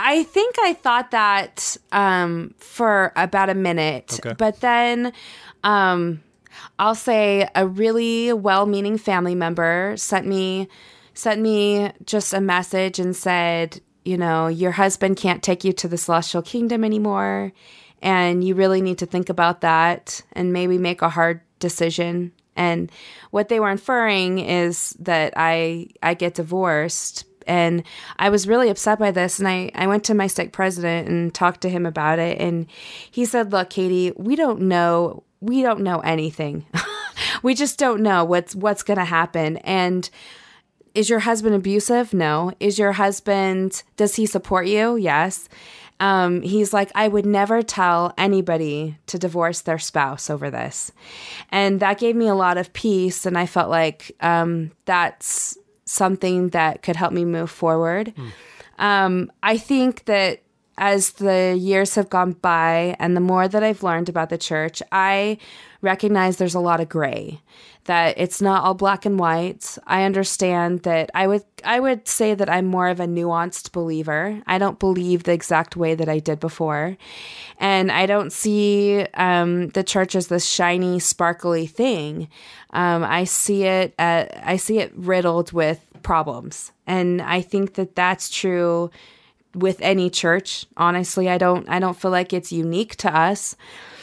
I think I thought that um, for about a minute, Okay. but then um, I'll say a really well-meaning family member sent me sent me just a message and said, you know, your husband can't take you to the celestial kingdom anymore, and you really need to think about that and maybe make a hard decision. And what they were inferring is that I I get divorced. And I was really upset by this. And I, I went to my stake president and talked to him about it. And he said, look, Katie, we don't know. We don't know anything. We just don't know what's what's going to happen. And is your husband abusive? No. Is your husband, does he support you? Yes. Um, he's like, I would never tell anybody to divorce their spouse over this. And that gave me a lot of peace. And I felt like um, that's something that could help me move forward. Mm. Um, I think that as the years have gone by and the more that I've learned about the church, I recognize there's a lot of gray, that it's not all black and white. I understand that I would I would say that I'm more of a nuanced believer. I don't believe the exact way that I did before. And I don't see um, the church as this shiny, sparkly thing. Um, I see it at, I see it riddled with problems. And I think that that's true with any church. Honestly, I don't I don't feel like it's unique to us.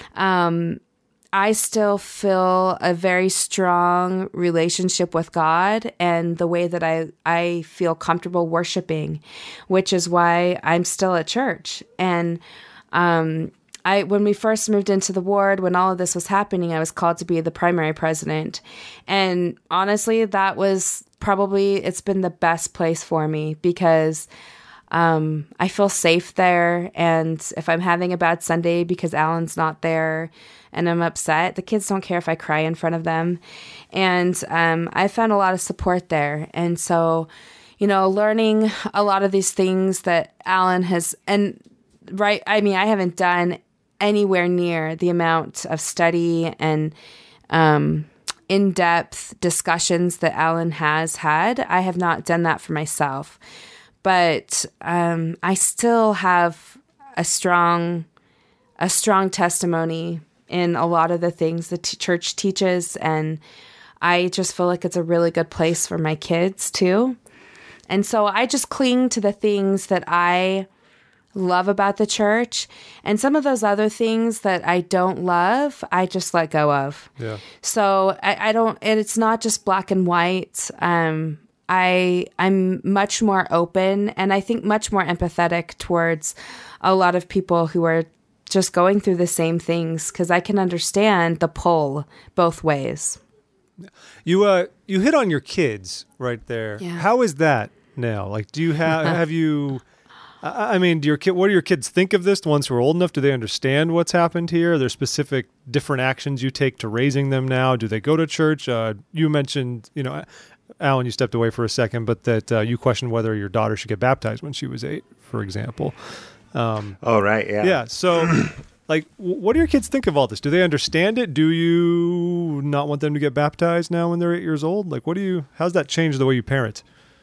Um, I still feel a very strong relationship with God and the way that I, I feel comfortable worshiping, which is why I'm still at church. And um, I when we first moved into the ward, when all of this was happening, I was called to be the primary president. And honestly, that was probably, it's been the best place for me because Um, I feel safe there. And if I'm having a bad Sunday because Alan's not there and I'm upset, the kids don't care if I cry in front of them. And um, I found a lot of support there. And so, you know, learning a lot of these things that Alan has, and right, I mean, I haven't done anywhere near the amount of study and um, in-depth discussions that Alan has had. I have not done that for myself. But um, I still have a strong, a strong testimony in a lot of the things the t- church teaches, and I just feel like it's a really good place for my kids too. And so I just cling to the things that I love about the church, and some of those other things that I don't love, I just let go of. Yeah. So I, I don't. And it's not just black and white. Um, I I'm much more open and I think much more empathetic towards a lot of people who are just going through the same things because I can understand the pull both ways. You uh you hit on your kids right there. Yeah. How is that now? Like, do you have have you? I I mean, do your kid? What do your kids think of this? The ones who are old enough, do they understand what's happened here? Are there specific different actions you take to raising them now? Do they go to church? Uh, you mentioned, you know. Alan, you stepped away for a second, but that uh, you questioned whether your daughter should get baptized when she was eight, for example. Um, oh, right. Yeah. Yeah. So, like, w- what do your kids think of all this? Do they understand it? Do you not want them to get baptized now when they're eight years old? Like, what do you, how's that change the way you parent?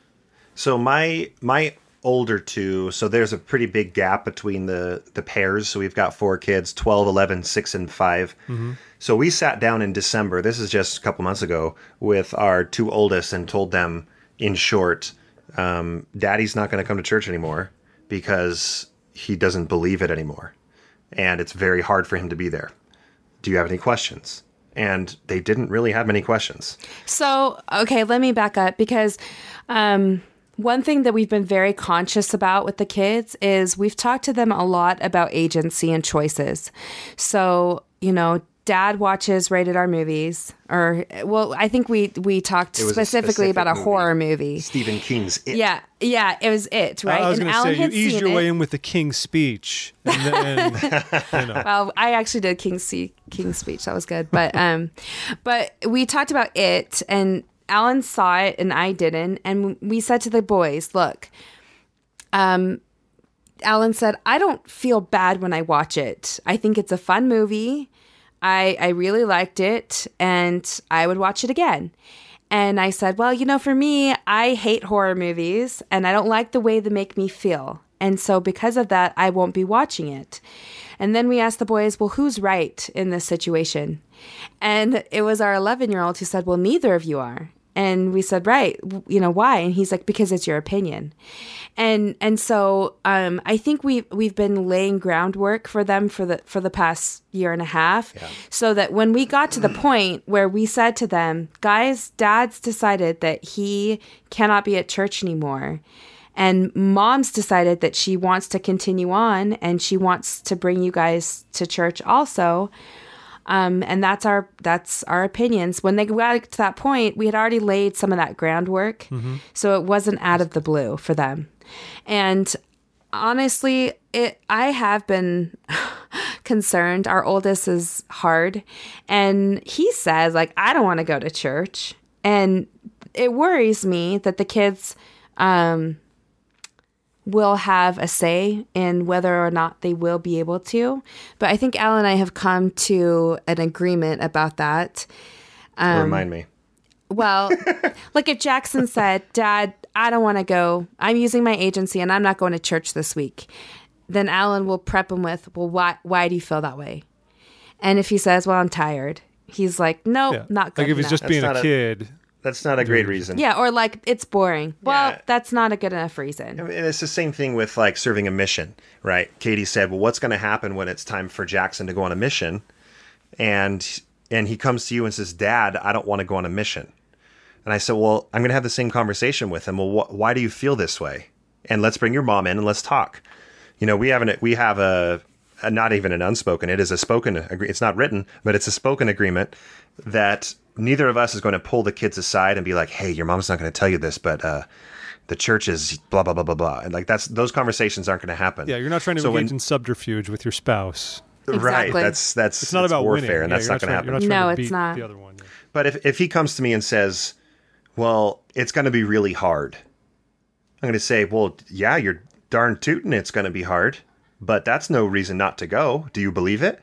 So my, my older two, so there's a pretty big gap between the, the pairs. So we've got four kids, twelve, eleven, six, and five. Mm-hmm. So we sat down in December, this is just a couple months ago, with our two oldest and told them, in short, um, Daddy's not going to come to church anymore because he doesn't believe it anymore. And it's very hard for him to be there. Do you have any questions? And they didn't really have many questions. So, okay, let me back up because um, one thing that we've been very conscious about with the kids is we've talked to them a lot about agency and choices. So, you know, Dad watches rated R movies, or well, I think we we talked specifically specific about a movie. horror movie. Stephen King's It. Yeah, yeah, it was It, right? I was going to say, you had eased seen your it. way in with the King's Speech. And then, you know. Well, I actually did King's C- King's Speech. That was good, but um, but we talked about It, and Alan saw it, and I didn't, and we said to the boys, "Look, um." Alan said, I don't feel bad when I watch it. I think it's a fun movie. I, I really liked it, and I would watch it again. And I said, well, you know, for me, I hate horror movies, and I don't like the way they make me feel. And so because of that, I won't be watching it. And then we asked the boys, well, who's right in this situation? And it was our eleven-year-old who said, well, neither of you are. And we said, right, you know, why? And he's like, because it's your opinion. And and so um, I think we've, we've been laying groundwork for them for the for the past year and a half, yeah. so that when we got to the point where we said to them, guys, Dad's decided that he cannot be at church anymore. And Mom's decided that she wants to continue on and she wants to bring you guys to church also. Um, and that's our that's our opinions. When they got to that point, we had already laid some of that groundwork, mm-hmm. so it wasn't out of the blue for them. And honestly, it I have been concerned. Our oldest is hard, and he says, like, I don't want to go to church, and it worries me that the kids um, will have a say in whether or not they will be able to. But I think Al and I have come to an agreement about that. Um, Remind me. Well, like if Jackson said, Dad, I don't want to go. I'm using my agency and I'm not going to church this week. Then Alan will prep him with, well, why, why do you feel that way? And if he says, well, I'm tired, he's like, no, nope, yeah. not good Like if he's enough. just That's being a a- kid. That's not a great reason. Yeah, or like, it's boring. Well, Yeah. that's not a good enough reason. I mean, it's the same thing with like serving a mission, right? Katie said, well, what's going to happen when it's time for Jackson to go on a mission? And and he comes to you and says, Dad, I don't want to go on a mission. And I said, well, I'm going to have the same conversation with him. Well, wh- why do you feel this way? And let's bring your mom in and let's talk. You know, we have an, we have a, a not even an unspoken, it is a spoken, agree- it's not written, but it's a spoken agreement that neither of us is going to pull the kids aside and be like, hey, your mom's not going to tell you this, but uh, the church is blah, blah, blah, blah, blah. And like that's, those conversations aren't going to happen. Yeah, you're not trying to so engage when, in subterfuge with your spouse. Right. Exactly. That's, that's, it's not about warfare winning. and Yeah, that's not going to happen. You're not trying No, to it's beat not. the other one. Yeah. But if, if he comes to me and says, well, it's going to be really hard, I'm going to say, well, yeah, you're darn tootin' it's going to be hard, but that's no reason not to go. Do you believe it?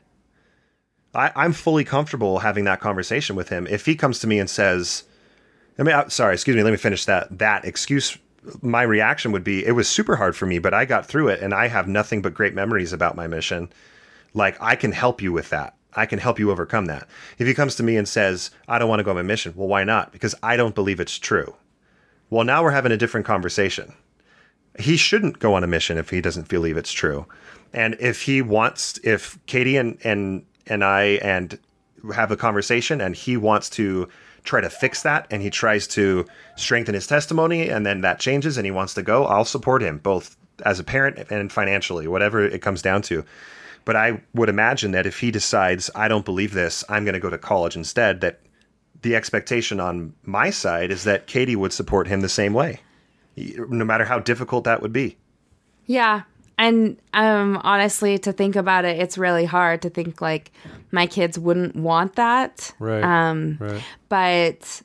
I, I'm fully comfortable having that conversation with him. If he comes to me and says, I mean, sorry, excuse me, let me finish that, that excuse. My reaction would be, it was super hard for me, but I got through it and I have nothing but great memories about my mission. Like, I can help you with that. I can help you overcome that. If he comes to me and says, I don't want to go on my mission, well, why not? Because I don't believe it's true. Well, now we're having a different conversation. He shouldn't go on a mission if he doesn't believe it's true. And if he wants, if Katie and, and, and I and have a conversation and he wants to try to fix that and he tries to strengthen his testimony and then that changes and he wants to go, I'll support him both as a parent and financially, whatever it comes down to. But I would imagine that if he decides, I don't believe this, I'm going to go to college instead, that the expectation on my side is that Katie would support him the same way, no matter how difficult that would be. Yeah. And um, honestly, to think about it, it's really hard to think like my kids wouldn't want that. Right. Um, right. But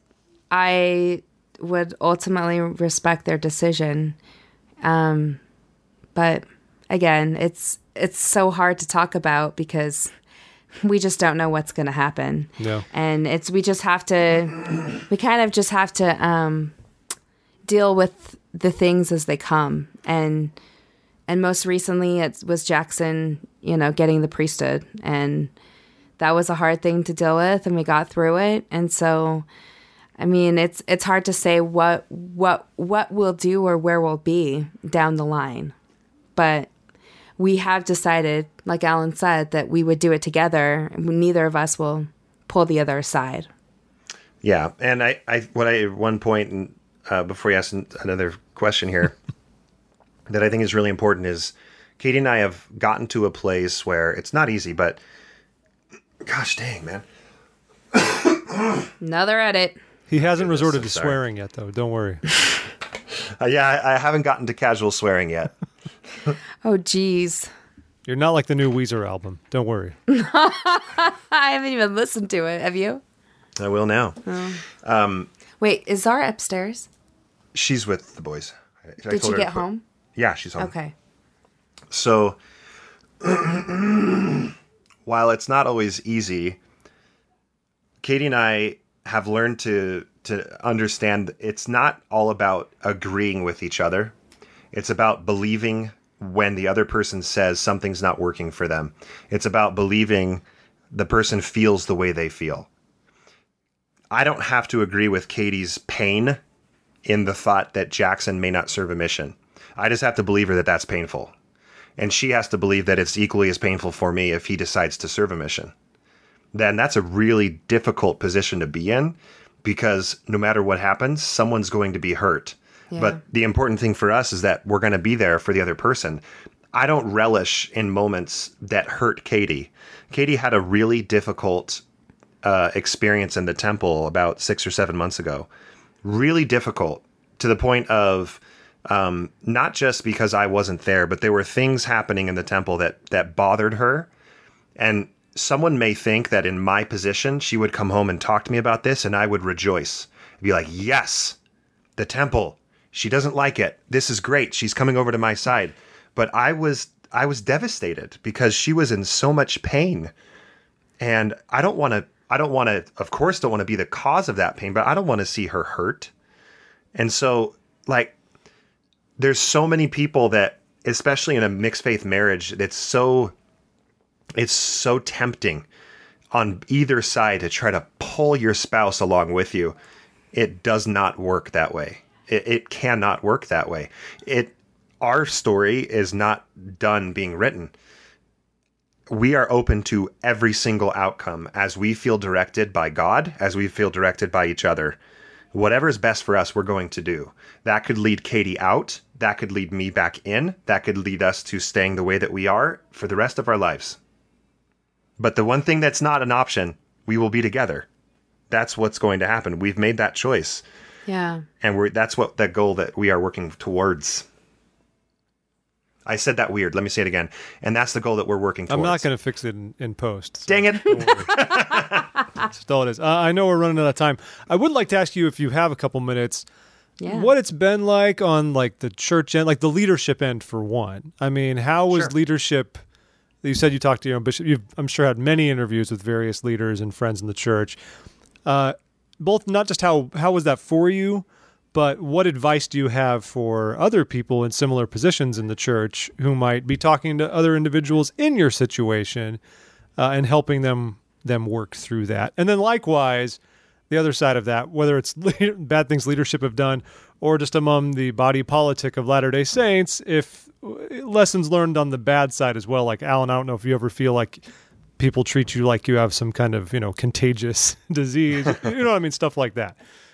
I would ultimately respect their decision. Um, but again, it's it's so hard to talk about because we just don't know what's going to happen. Yeah. And it's we just have to, we kind of just have to um, deal with the things as they come. And and most recently, it was Jackson, you know, getting the priesthood, and that was a hard thing to deal with, and we got through it. And so, I mean, it's it's hard to say what what what we'll do or where we'll be down the line, but we have decided, like Alan said, that we would do it together. Neither of us will pull the other aside. Yeah, and I, I what I at one point, and uh, before you ask another question here, that I think is really important is Katie and I have gotten to a place where it's not easy, but gosh dang, man. Another edit. He hasn't Goodness, resorted I'm to sorry. swearing yet, though. Don't worry. Uh, yeah, I, I haven't gotten to casual swearing yet. Oh, geez. You're not like the new Weezer album. Don't worry. I haven't even listened to it. Have you? I will now. Oh. Um, Wait, is Zara upstairs? she's with the boys. I- I Did told she her to get put- home? Yeah, she's home. Okay. So, while it's not always easy, Katie and I have learned to to understand it's not all about agreeing with each other. It's about believing when the other person says something's not working for them. It's about believing the person feels the way they feel. I don't have to agree with Katie's pain in the thought that Jackson may not serve a mission. I just have to believe her that that's painful. And she has to believe that it's equally as painful for me if he decides to serve a mission. Then that's a really difficult position to be in, because no matter what happens, someone's going to be hurt. Yeah. But the important thing for us is that we're going to be there for the other person. I don't relish in moments that hurt Katie. Katie had a really difficult uh, experience in the temple about six or seven months ago. Really difficult, to the point of um, not just because I wasn't there, but there were things happening in the temple that that bothered her. And someone may think that in my position, she would come home and talk to me about this, and I would rejoice. I'd be like, yes, the temple. She doesn't like it. This is great. She's coming over to my side. But I was I was devastated because she was in so much pain. And I don't want to, I don't want to, of course, don't want to be the cause of that pain, but I don't want to see her hurt. And so, like, there's so many people that, especially in a mixed faith marriage, that's so, it's so tempting on either side to try to pull your spouse along with you. It does not work that way. It, it cannot work that way. It, our story is not done being written. We are open to every single outcome as we feel directed by God, as we feel directed by each other. Whatever is best for us, we're going to do. That could lead Katie out. That could lead me back in. That could lead us to staying the way that we are for the rest of our lives. But the one thing that's not an option, we will be together. That's what's going to happen. We've made that choice. Yeah. And we're, that's what the goal that we are working towards. I said that weird. Let me say it again. And that's the goal that we're working towards. I'm not going to fix it in, in post. So dang it. Just all it is. Uh, I know we're running out of time. I would like to ask you, if you have a couple minutes, yeah. what it's been like on like the church end, like the leadership end for one. I mean, how was Sure. leadership? You said you talked to your own bishop. You've, I'm sure, had many interviews with various leaders and friends in the church. Uh, both not just how, how was that for you, but what advice do you have for other people in similar positions in the church who might be talking to other individuals in your situation uh, and helping them them work through that? And then likewise, the other side of that, whether it's le- bad things leadership have done or just among the body politic of Latter-day Saints, if lessons learned on the bad side as well. Like, Alan, I don't know if you ever feel like people treat you like you have some kind of, you know, contagious disease. You know what I mean? Stuff like that.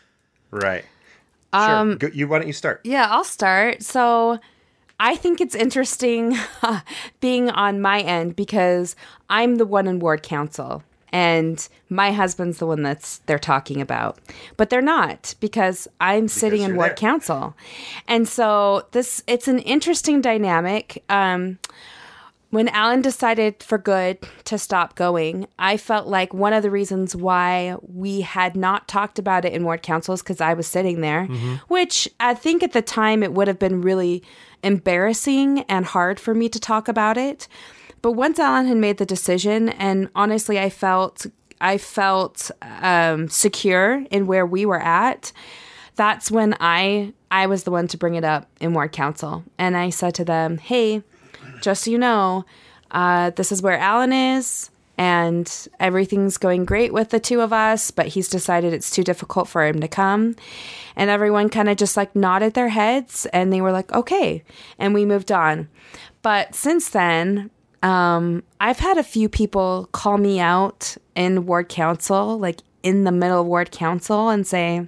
Right. Um, sure. Go, you, why don't you start? Yeah, I'll start. So I think it's interesting being on my end because I'm the one in ward council and my husband's the one that's they're talking about. But they're not, because I'm because sitting in ward there. council. And so this it's an interesting dynamic. Um When Alan decided for good to stop going, I felt like one of the reasons why we had not talked about it in ward council is because I was sitting there, mm-hmm. which I think at the time it would have been really embarrassing and hard for me to talk about it. But once Alan had made the decision, and honestly, I felt I felt um, secure in where we were at. That's when I I was the one to bring it up in ward council, and I said to them, "Hey, just so you know, uh, this is where Alan is, and everything's going great with the two of us, but he's decided it's too difficult for him to come." And everyone kind of just like nodded their heads, and they were like, okay. And we moved on. But since then, um, I've had a few people call me out in ward council, like in the middle of ward council, and say,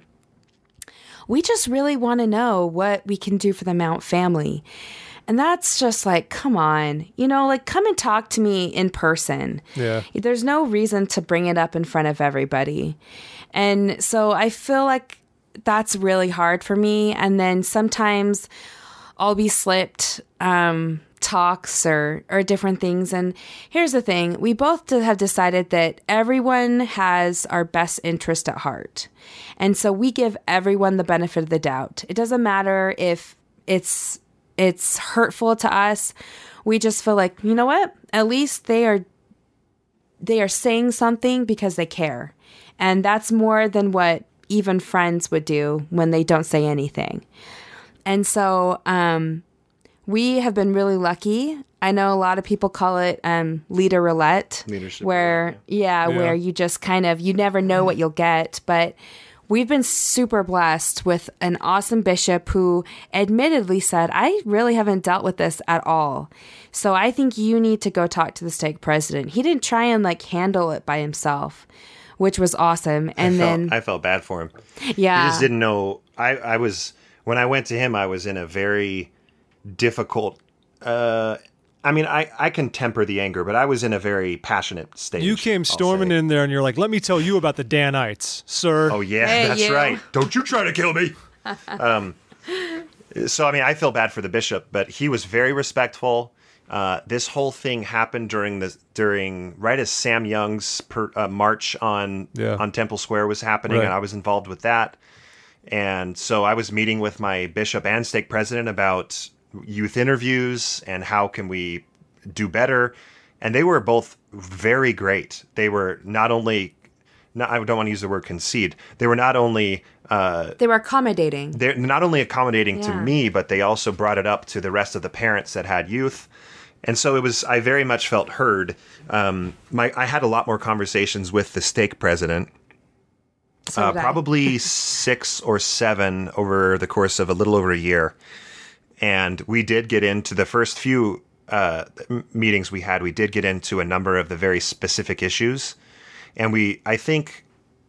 we just really want to know what we can do for the Mount family. And that's just like, come on, you know, like come and talk to me in person. Yeah. There's no reason to bring it up in front of everybody. And so I feel like that's really hard for me. And then sometimes I'll be slipped um, talks or, or different things. And here's the thing. We both have decided that everyone has our best interest at heart. And so we give everyone the benefit of the doubt. It doesn't matter if it's it's hurtful to us. We just feel like, you know what? At least they are they are saying something because they care. And that's more than what even friends would do when they don't say anything. And so um, we have been really lucky. I know a lot of people call it um, leader roulette, Leadership where roulette, yeah. yeah, where you just kind of you never know what you'll get. But we've been super blessed with an awesome bishop who admittedly said, "I really haven't dealt with this at all. So I think you need to go talk to the stake president." He didn't try and like handle it by himself, which was awesome. And I then felt, I felt bad for him. yeah, He just didn't know. I, I was when I went to him, I was in a very difficult. Uh, I mean, I, I can temper the anger, but I was in a very passionate stage. You came I'll storming say. in there and you're like, let me tell you about the Danites, sir. Oh, yeah, Hey, that's you. right. Don't you try to kill me. um, so, I mean, I feel bad for the bishop, but he was very respectful. Uh, this whole thing happened during the during right as Sam Young's per, uh, march on Yeah. on Temple Square was happening, Right. and I was involved with that. And so I was meeting with my bishop and stake president about youth interviews and how can we do better. And they were both very great. They were not only, not, I don't want to use the word concede. They were not only uh, they were accommodating. they're not only accommodating to Yeah. me, but they also brought it up to the rest of the parents that had youth. And so it was, I very much felt heard. Um, my, I had a lot more conversations with the stake president. So Uh, did I. probably six or seven over the course of a little over a year. And we did get into the first few uh, m- meetings we had, we did get into a number of the very specific issues. And we, I think,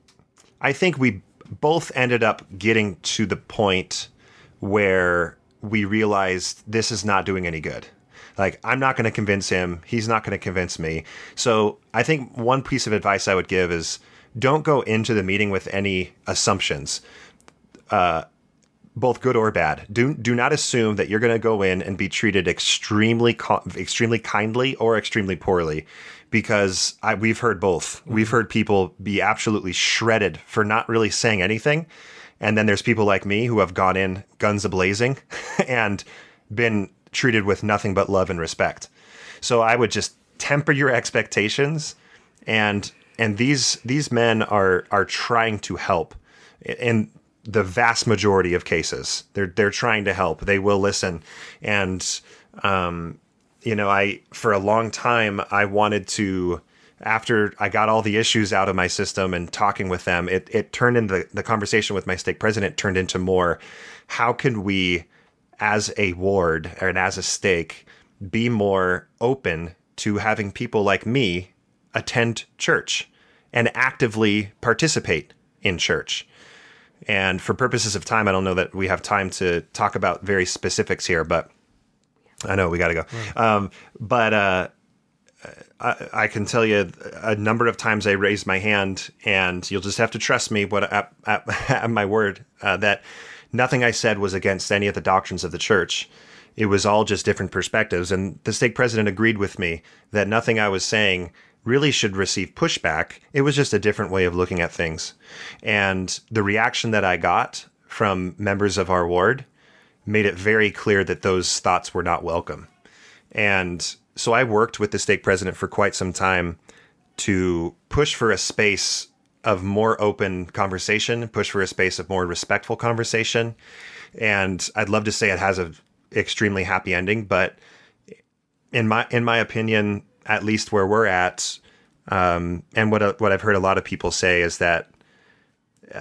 I think we both ended up getting to the point where we realized this is not doing any good. Like, I'm not going to convince him. He's not going to convince me. So I think one piece of advice I would give is don't go into the meeting with any assumptions, uh, both good or bad. Do do not assume that you're going to go in and be treated extremely co- extremely kindly or extremely poorly, because I, we've heard both. Mm-hmm. We've heard people be absolutely shredded for not really saying anything. And then there's people like me who have gone in guns a-blazing and been treated with nothing but love and respect. So I would just temper your expectations, and and these these men are are trying to help in the vast majority of cases. They're they're trying to help. They will listen, and um, you know, I for a long time I wanted to. After I got all the issues out of my system and talking with them, it it turned into the conversation with my stake president turned into more, how can we, as a ward or as a stake, be more open to having people like me attend church and actively participate in church. And for purposes of time, I don't know that we have time to talk about very specifics here, but I know we got to go. Right. Um, but uh, I, I can tell you a number of times I raised my hand, and you'll just have to trust me what at, at, at my word uh, that nothing I said was against any of the doctrines of the church. It was all just different perspectives. And the stake president agreed with me that nothing I was saying really should receive pushback. It was just a different way of looking at things. And the reaction that I got from members of our ward made it very clear that those thoughts were not welcome. And so I worked with the stake president for quite some time to push for a space of more open conversation, push for a space of more respectful conversation. And I'd love to say it has a extremely happy ending, but in my in my opinion, at least where we're at, um, and what uh, what I've heard a lot of people say is that uh,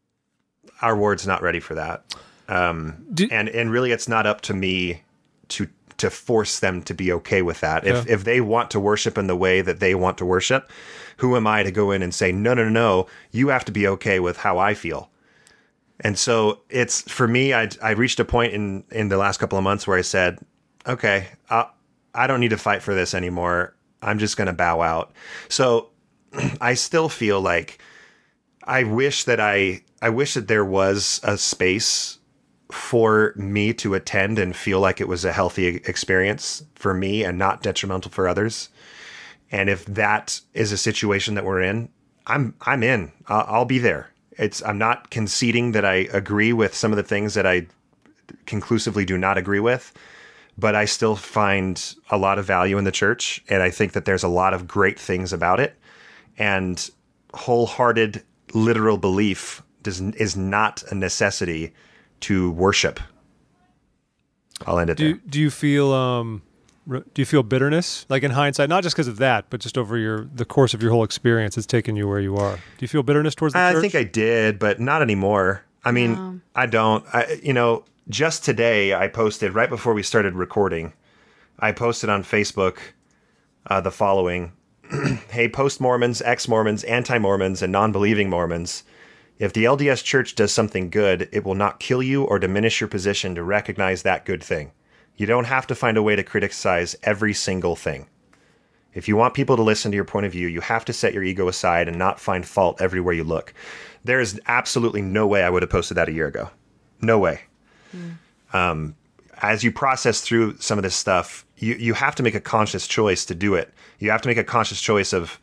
our ward's not ready for that, um, Do- and and really, it's not up to me to to force them to be okay with that. If yeah. if they want to worship in the way that they want to worship, who am I to go in and say, no, no, no, you have to be okay with how I feel? And so it's, for me, I I reached a point in, in the last couple of months where I said, okay, I, I don't need to fight for this anymore. I'm just going to bow out. So I still feel like I wish that I, I wish that there was a space for me to attend and feel like it was a healthy experience for me and not detrimental for others. And if that is a situation that we're in, I'm I'm in. I'll, I'll be there. It's I'm not conceding that I agree with some of the things that I conclusively do not agree with, but I still find a lot of value in the church, and I think that there's a lot of great things about it. And wholehearted, literal belief does is not a necessity to worship. I'll end it Do there. you, do you feel um, re- do you feel bitterness, like in hindsight, not just because of that, but just over your the course of your whole experience has taken you where you are? Do you feel bitterness towards the I church? think I did, but not anymore. I mean, No. I don't. I, you know, just today I posted right before we started recording. I posted on Facebook uh, the following: "Hey, post-Mormons, ex-Mormons, anti-Mormons, and non-believing Mormons. If the L D S Church does something good, it will not kill you or diminish your position to recognize that good thing. You don't have to find a way to criticize every single thing. If you want people to listen to your point of view, you have to set your ego aside and not find fault everywhere you look." There is absolutely no way I would have posted that a year ago. No way. Mm. Um, as you process through some of this stuff, you, you have to make a conscious choice to do it. You have to make a conscious choice of,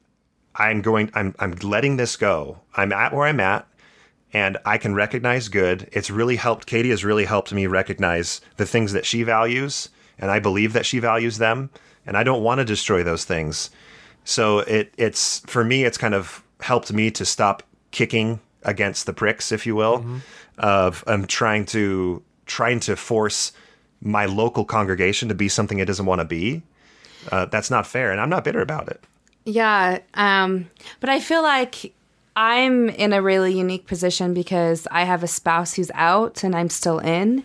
I'm going, I'm, I'm letting this go. I'm at where I'm at, and I can recognize good. It's really helped. Katie has really helped me recognize the things that she values, and I believe that she values them, and I don't want to destroy those things. So it, it's, for me, it's kind of helped me to stop kicking against the pricks, if you will, mm-hmm. of um, trying to, trying to force my local congregation to be something it doesn't want to be. Uh, that's not fair, and I'm not bitter about it. Yeah, um, but I feel like I'm in a really unique position because I have a spouse who's out and I'm still in.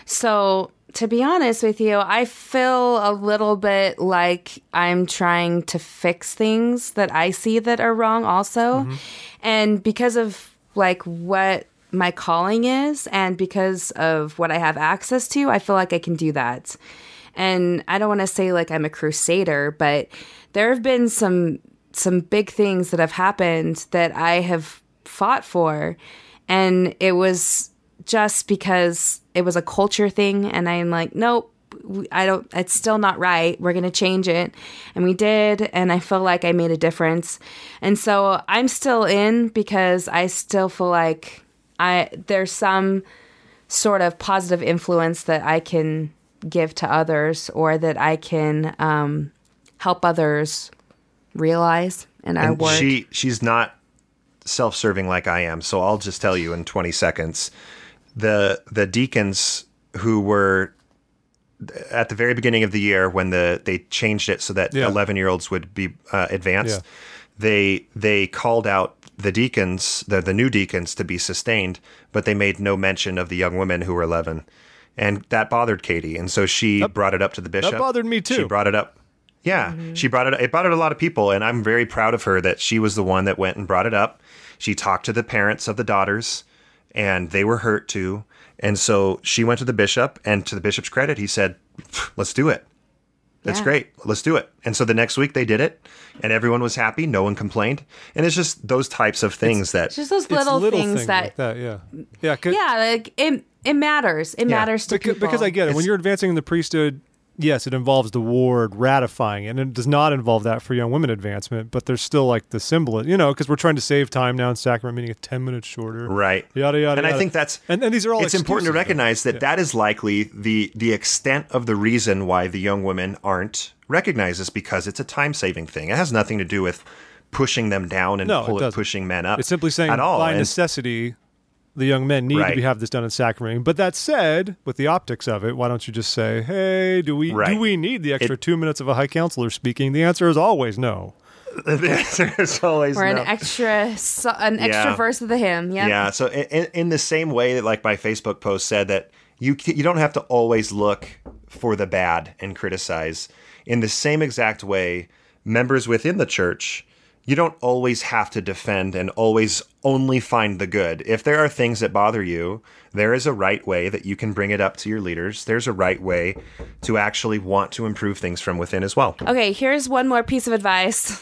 So to be honest with you, I feel a little bit like I'm trying to fix things that I see that are wrong also. Mm-hmm. And because of like what my calling is and because of what I have access to, I feel like I can do that. And I don't want to say like I'm a crusader, but there have been some some big things that have happened that I have fought for. And it was just because it was a culture thing. And I'm like, nope, I don't, it's still not right. We're going to change it. And we did. And I feel like I made a difference. And so I'm still in because I still feel like I, there's some sort of positive influence that I can give to others or that I can um, help others realize in our and work. She, she's not self-serving like I am. So I'll just tell you in twenty seconds, the, the deacons who were at the very beginning of the year when the, they changed it so that eleven yeah. year olds would be uh, advanced, yeah. they, they called out the deacons, the, the new deacons to be sustained, but they made no mention of the young women who were eleven. And that bothered Katie. And so she that, brought it up to the bishop. That bothered me too. She brought it up. Yeah, mm-hmm. she brought it. It bothered a lot of people, and I'm very proud of her that she was the one that went and brought it up. She talked to the parents of the daughters, and they were hurt too. And so she went to the bishop, and to the bishop's credit, he said, "Let's do it. That's yeah. great. Let's do it." And so the next week they did it, and everyone was happy. No one complained. And it's just those types of things it's, that it's just those little, little things, things that, like that, yeah, yeah, yeah, like it. It matters. It yeah. matters to because, people. Because I get it. It's, when you're advancing in the priesthood, yes, it involves the ward ratifying it, and it does not involve that for young women advancement, but there's still like the symbol, you know, because we're trying to save time now in sacrament meeting at ten minutes shorter. Right. Yada, yada, And yada. I think that's... And, and these are all It's important to recognize though. that yeah. that is likely the, the extent of the reason why the young women aren't recognized is because it's a time-saving thing. It has nothing to do with pushing them down and no, pull, it pushing men up. It's simply saying at all. by and, necessity... the young men need right. to be, have this done in sacrament. But that said, with the optics of it, why don't you just say, hey, do we right. do we need the extra it, two minutes of a high counselor speaking? The answer is always no. The answer is always or no. an extra so, an extra yeah. verse of the hymn. Yeah. Yeah. So in, in the same way that like my Facebook post said that you you don't have to always look for the bad and criticize. In the same exact way, members within the church, you don't always have to defend and always only find the good. If there are things that bother you, there is a right way that you can bring it up to your leaders. There's a right way to actually want to improve things from within as well. Okay, here's one more piece of advice.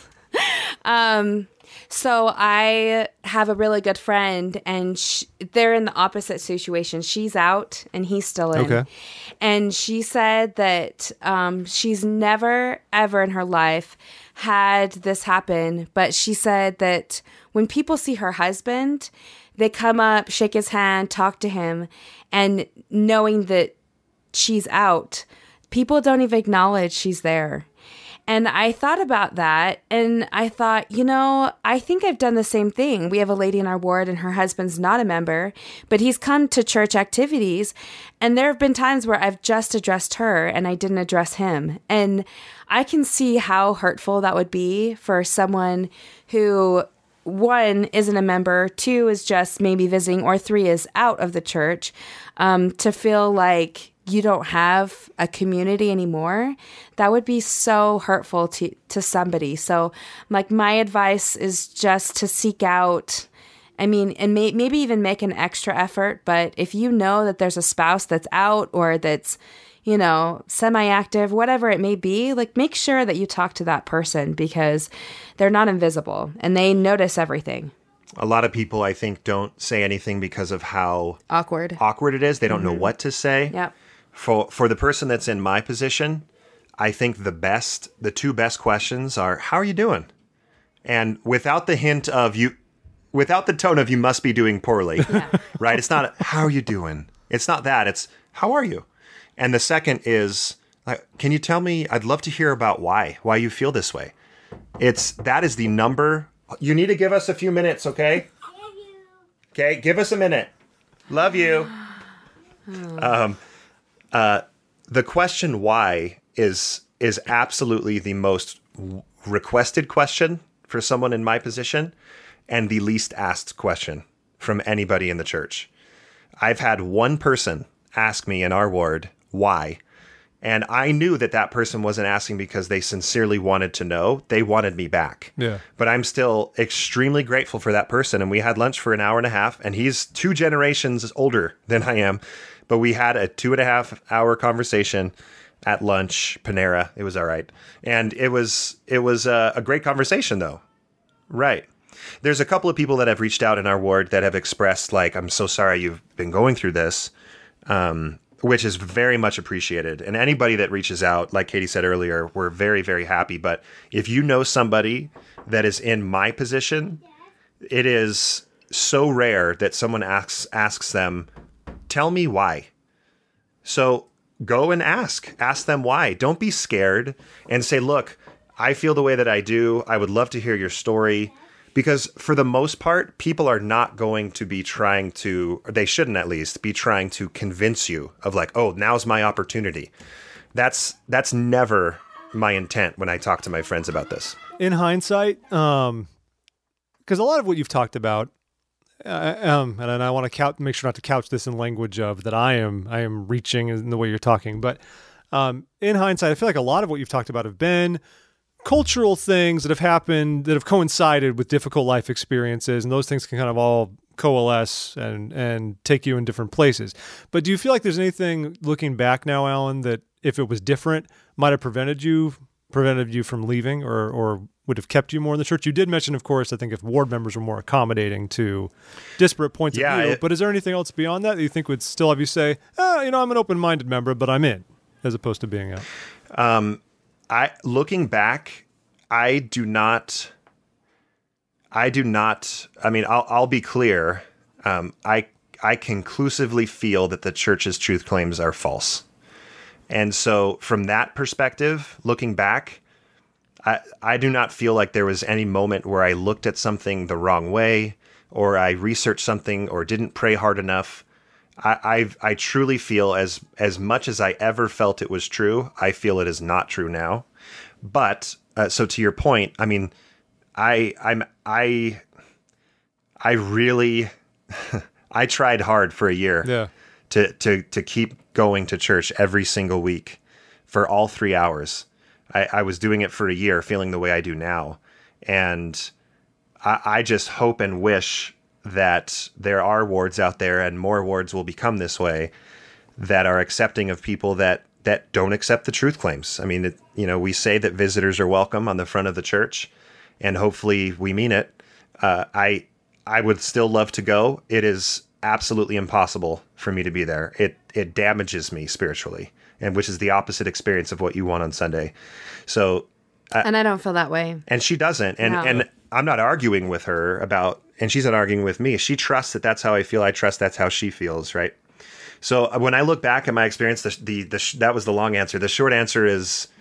um, so I have a really good friend, and she, they're in the opposite situation. She's out, and he's still in. Okay. And she said that um, she's never, ever in her life had this happen, but she said that when people see her husband, they come up, shake his hand, talk to him, and knowing that she's out, people don't even acknowledge she's there. And I thought about that, and I thought, you know, I think I've done the same thing. We have a lady in our ward, and her husband's not a member, but he's come to church activities, and there have been times where I've just addressed her, and I didn't address him. And I can see how hurtful that would be for someone who, one, isn't a member, two, is just maybe visiting, or three, is out of the church, um, to feel like you don't have a community anymore. That would be so hurtful to, to somebody. So like my advice is just to seek out, I mean, and may, maybe even make an extra effort. But if you know that there's a spouse that's out or that's, you know, semi-active, whatever it may be, like make sure that you talk to that person, because they're not invisible and they notice everything. A lot of people, I think, don't say anything because of how Awkward. awkward it is. They don't mm-hmm. know what to say. Yep. For for the person that's in my position, I think the best, the two best questions are, how are you doing? And without the hint of you, without the tone of you must be doing poorly, yeah. right? It's not, how are you doing? It's not that. It's, how are you? And the second is, like, can you tell me, I'd love to hear about why, why you feel this way. It's, that is the number. You need to give us a few minutes, okay? Love you. Okay, give us a minute. Love you. um, Uh, the question why is is absolutely the most requested question for someone in my position, and the least asked question from anybody in the church. I've had one person ask me in our ward why, and I knew that that person wasn't asking because they sincerely wanted to know. They wanted me back. Yeah. But I'm still extremely grateful for that person, and we had lunch for an hour and a half, and he's two generations older than I am. But we had a two and a half hour conversation at lunch, Panera. It was all right. And it was it was a, a great conversation, though. Right. There's a couple of people that have reached out in our ward that have expressed, like, I'm so sorry you've been going through this, um, which is very much appreciated. And anybody that reaches out, like Katie said earlier, we're very, very happy. But if you know somebody that is in my position, it is so rare that someone asks asks them, tell me why. So go and ask. Ask them why. Don't be scared and say, look, I feel the way that I do. I would love to hear your story. Because for the most part, people are not going to be trying to, or they shouldn't at least, be trying to convince you of like, oh, now's my opportunity. That's that's never my intent when I talk to my friends about this. In hindsight, um, because a lot of what you've talked about, Uh, um, and I want to couch, make sure not to couch this in language of that I am I am reaching in the way you're talking. But um, in hindsight, I feel like a lot of what you've talked about have been cultural things that have happened that have coincided with difficult life experiences, and those things can kind of all coalesce and and take you in different places. But do you feel like there's anything looking back now, Alan, that if it was different, might have prevented you prevented you from leaving, or or would have kept you more in the church? You did mention, of course, I think if ward members were more accommodating to disparate points yeah, of view, it, but is there anything else beyond that that you think would still have you say, oh, you know, I'm an open-minded member, but I'm in, as opposed to being out? Um, I looking back, I do not, I do not, I mean, I'll, I'll be clear. Um, I, I conclusively feel that the church's truth claims are false. And so from that perspective, looking back, I, I do not feel like there was any moment where I looked at something the wrong way, or I researched something or didn't pray hard enough. I I've, I truly feel as as much as I ever felt it was true, I feel it is not true now. But uh, so to your point, I mean, I I'm I I really I tried hard for a year yeah. to to to keep going to church every single week for all three hours. I, I was doing it for a year, feeling the way I do now. And I, I just hope and wish that there are wards out there, and more wards will become this way, that are accepting of people that, that don't accept the truth claims. I mean, it, you know, we say that visitors are welcome on the front of the church, and hopefully we mean it. Uh, I I would still love to go. It is absolutely impossible for me to be there. It it damages me spiritually, and which is the opposite experience of what you want on Sunday. So, uh, and I don't feel that way. And she doesn't. And no. and I'm not arguing with her about, and she's not arguing with me. She trusts that that's how I feel. I trust that's how she feels, right? So when I look back at my experience, the the, the that was the long answer. The short answer is,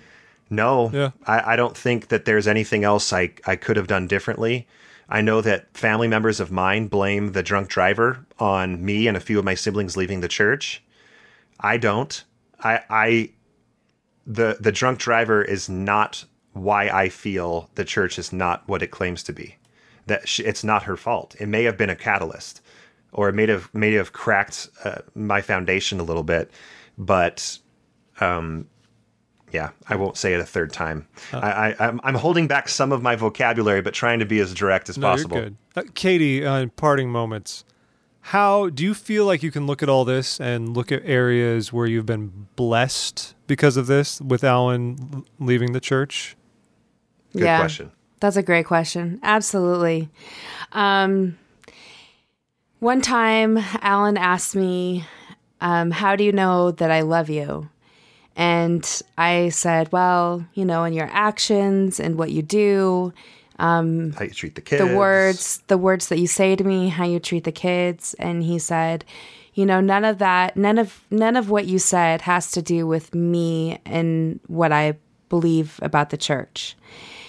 No, Yeah. I, I don't think that there's anything else I, I could have done differently. I know that family members of mine blame the drunk driver on me and a few of my siblings leaving the church. I don't. I, I the the drunk driver is not why I feel the church is not what it claims to be. That she, it's not her fault. It may have been a catalyst, or it may have may have cracked uh, my foundation a little bit, but um, yeah, I won't say it a third time. Uh, I, I I'm, I'm holding back some of my vocabulary, but trying to be as direct as no, possible. You're good. Uh, Katie, uh, in parting moments, how do you feel like you can look at all this and look at areas where you've been blessed because of this, with Alan leaving the church? Good yeah, question. That's a great question. Absolutely. Um, one time, Alan asked me, um, how do you know that I love you? And I said, well, you know, in your actions and what you do, um, how you treat the kids, the words, the words that you say to me, how you treat the kids. And he said, you know, none of that, none of, none of what you said has to do with me and what I believe about the church.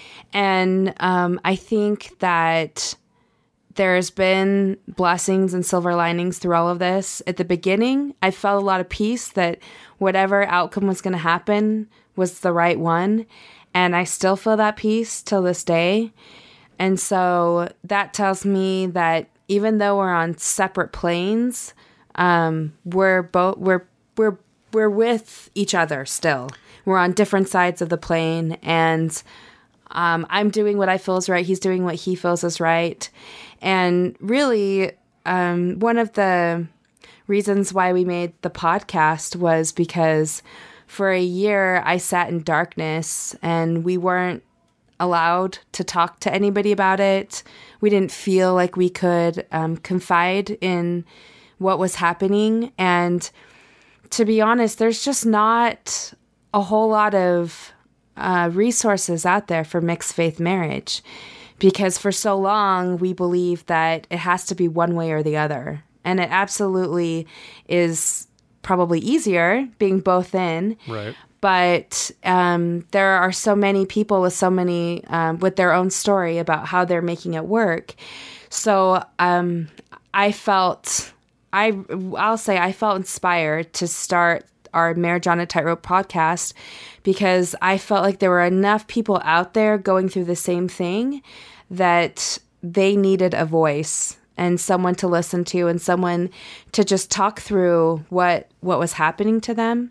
And um, I think that there's been blessings and silver linings through all of this. At the beginning, I felt a lot of peace that whatever outcome was going to happen was the right one. And I still feel that peace till this day. And so that tells me that even though we're on separate planes, um, we're both, we're, we're, we're with each other still. We're on different sides of the plane, and Um, I'm doing what I feel is right. He's doing what he feels is right. And really, um, one of the reasons why we made the podcast was because for a year I sat in darkness and we weren't allowed to talk to anybody about it. We didn't feel like we could um, confide in what was happening. And to be honest, there's just not a whole lot of Uh, resources out there for mixed faith marriage, because for so long we believe that it has to be one way or the other. And it absolutely is probably easier being both in. Right. But um, there are so many people with so many, um, with their own story about how they're making it work. So um, I felt, I, I'll say I felt inspired to start our Marriage on a Tightrope podcast, because I felt like there were enough people out there going through the same thing that they needed a voice and someone to listen to and someone to just talk through what what was happening to them.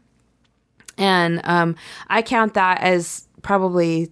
And um, I count that as probably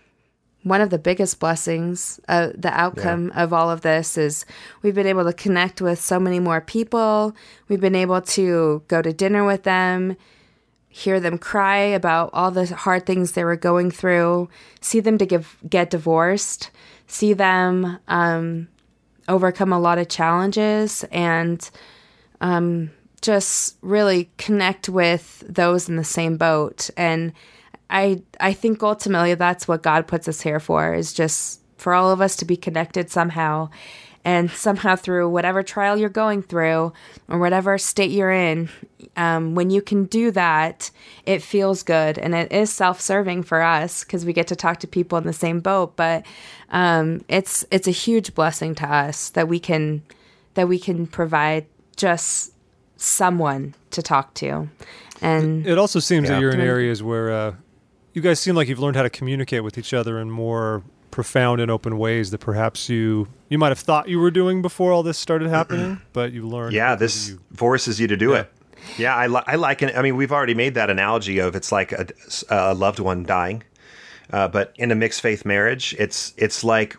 one of the biggest blessings. Uh, the outcome yeah. of all of this is we've been able to connect with so many more people. We've been able to go to dinner with them, hear them cry about all the hard things they were going through, see them to give, get divorced, see them um, overcome a lot of challenges, and um, just really connect with those in the same boat. And I I think ultimately that's what God puts us here for, is just for all of us to be connected somehow. And somehow through whatever trial you're going through or whatever state you're in, um, when you can do that, it feels good. And it is self-serving for us because we get to talk to people in the same boat. But um, it's it's a huge blessing to us that we can that we can provide just someone to talk to. And it also seems yeah. that you're in areas where uh, you guys seem like you've learned how to communicate with each other in more profound and open ways that perhaps you you might have thought you were doing before all this started happening, but you learned. Yeah, this you, forces you to do yeah. it. Yeah, I, li- I like it. I mean, we've already made that analogy of it's like a, a loved one dying, uh, but in a mixed faith marriage, it's it's like,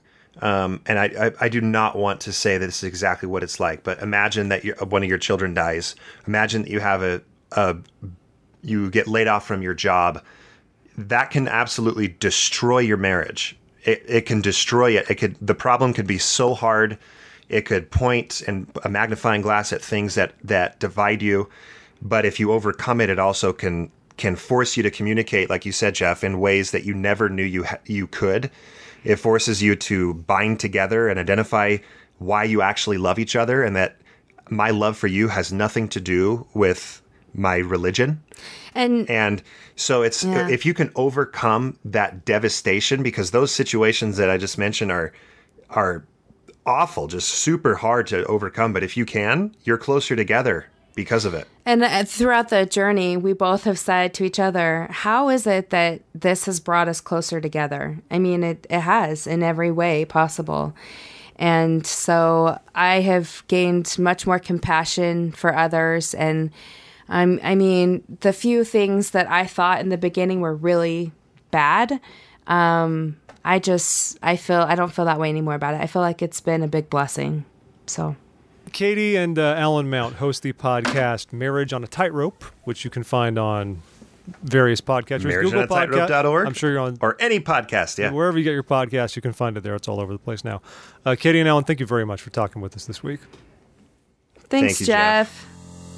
um, and I, I I do not want to say that this is exactly what it's like, but imagine that your, one of your children dies. Imagine that you have a, a you get laid off from your job. That can absolutely destroy your marriage. It, it can destroy it. It could. The problem could be so hard. It could point and a magnifying glass at things that, that divide you. But if you overcome it, it also can can force you to communicate, like you said, Jeff, in ways that you never knew you ha- you could. It forces you to bind together and identify why you actually love each other, and that my love for you has nothing to do with my religion. And And so it's Yeah. if you can overcome that devastation, because those situations that I just mentioned are are awful, just super hard to overcome. But if you can, you're closer together because of it. And uh, throughout the journey, we both have said to each other, how is it that this has brought us closer together? I mean, it, it has in every way possible. And so I have gained much more compassion for others. And um, I mean, the few things that I thought in the beginning were really bad, um, I just, I feel, I don't feel that way anymore about it. I feel like it's been a big blessing. So... Katie and uh, Alan Mount host the podcast Marriage on a Tightrope, which you can find on various podcatchers. marriage on a tightrope dot org. I'm sure you're on... Or any podcast, yeah. Wherever you get your podcast, you can find it there. It's all over the place now. Uh, Katie and Alan, thank you very much for talking with us this week. Thanks, Thank you, Jeff. Jeff.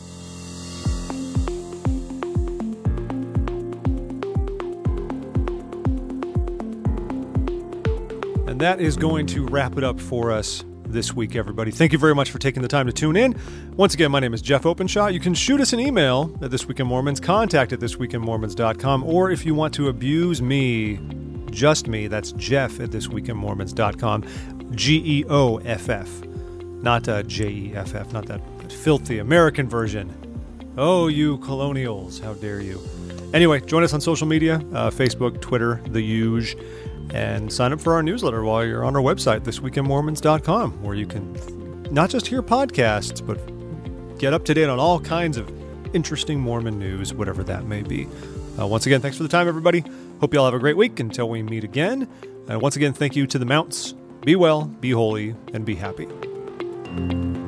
And that is going to wrap it up for us this week, everybody. Thank you very much for taking the time to tune in. Once again, my name is Jeff Openshaw. You can shoot us an email at This Week in Mormons, contact at this week in mormons dot com, or if you want to abuse me, just me, that's Jeff at this week in mormons dot com, G E O F F, not uh, J E F F, not that filthy American version. Oh, you colonials, how dare you. Anyway, join us on social media, uh, Facebook, Twitter, the huge. And sign up for our newsletter while you're on our website, this week in mormons dot com, where you can not just hear podcasts, but get up to date on all kinds of interesting Mormon news, whatever that may be. Uh, once again, thanks for the time, everybody. Hope you all have a great week until we meet again. And once again, thank you to the Mounts. Be well, be holy, and be happy.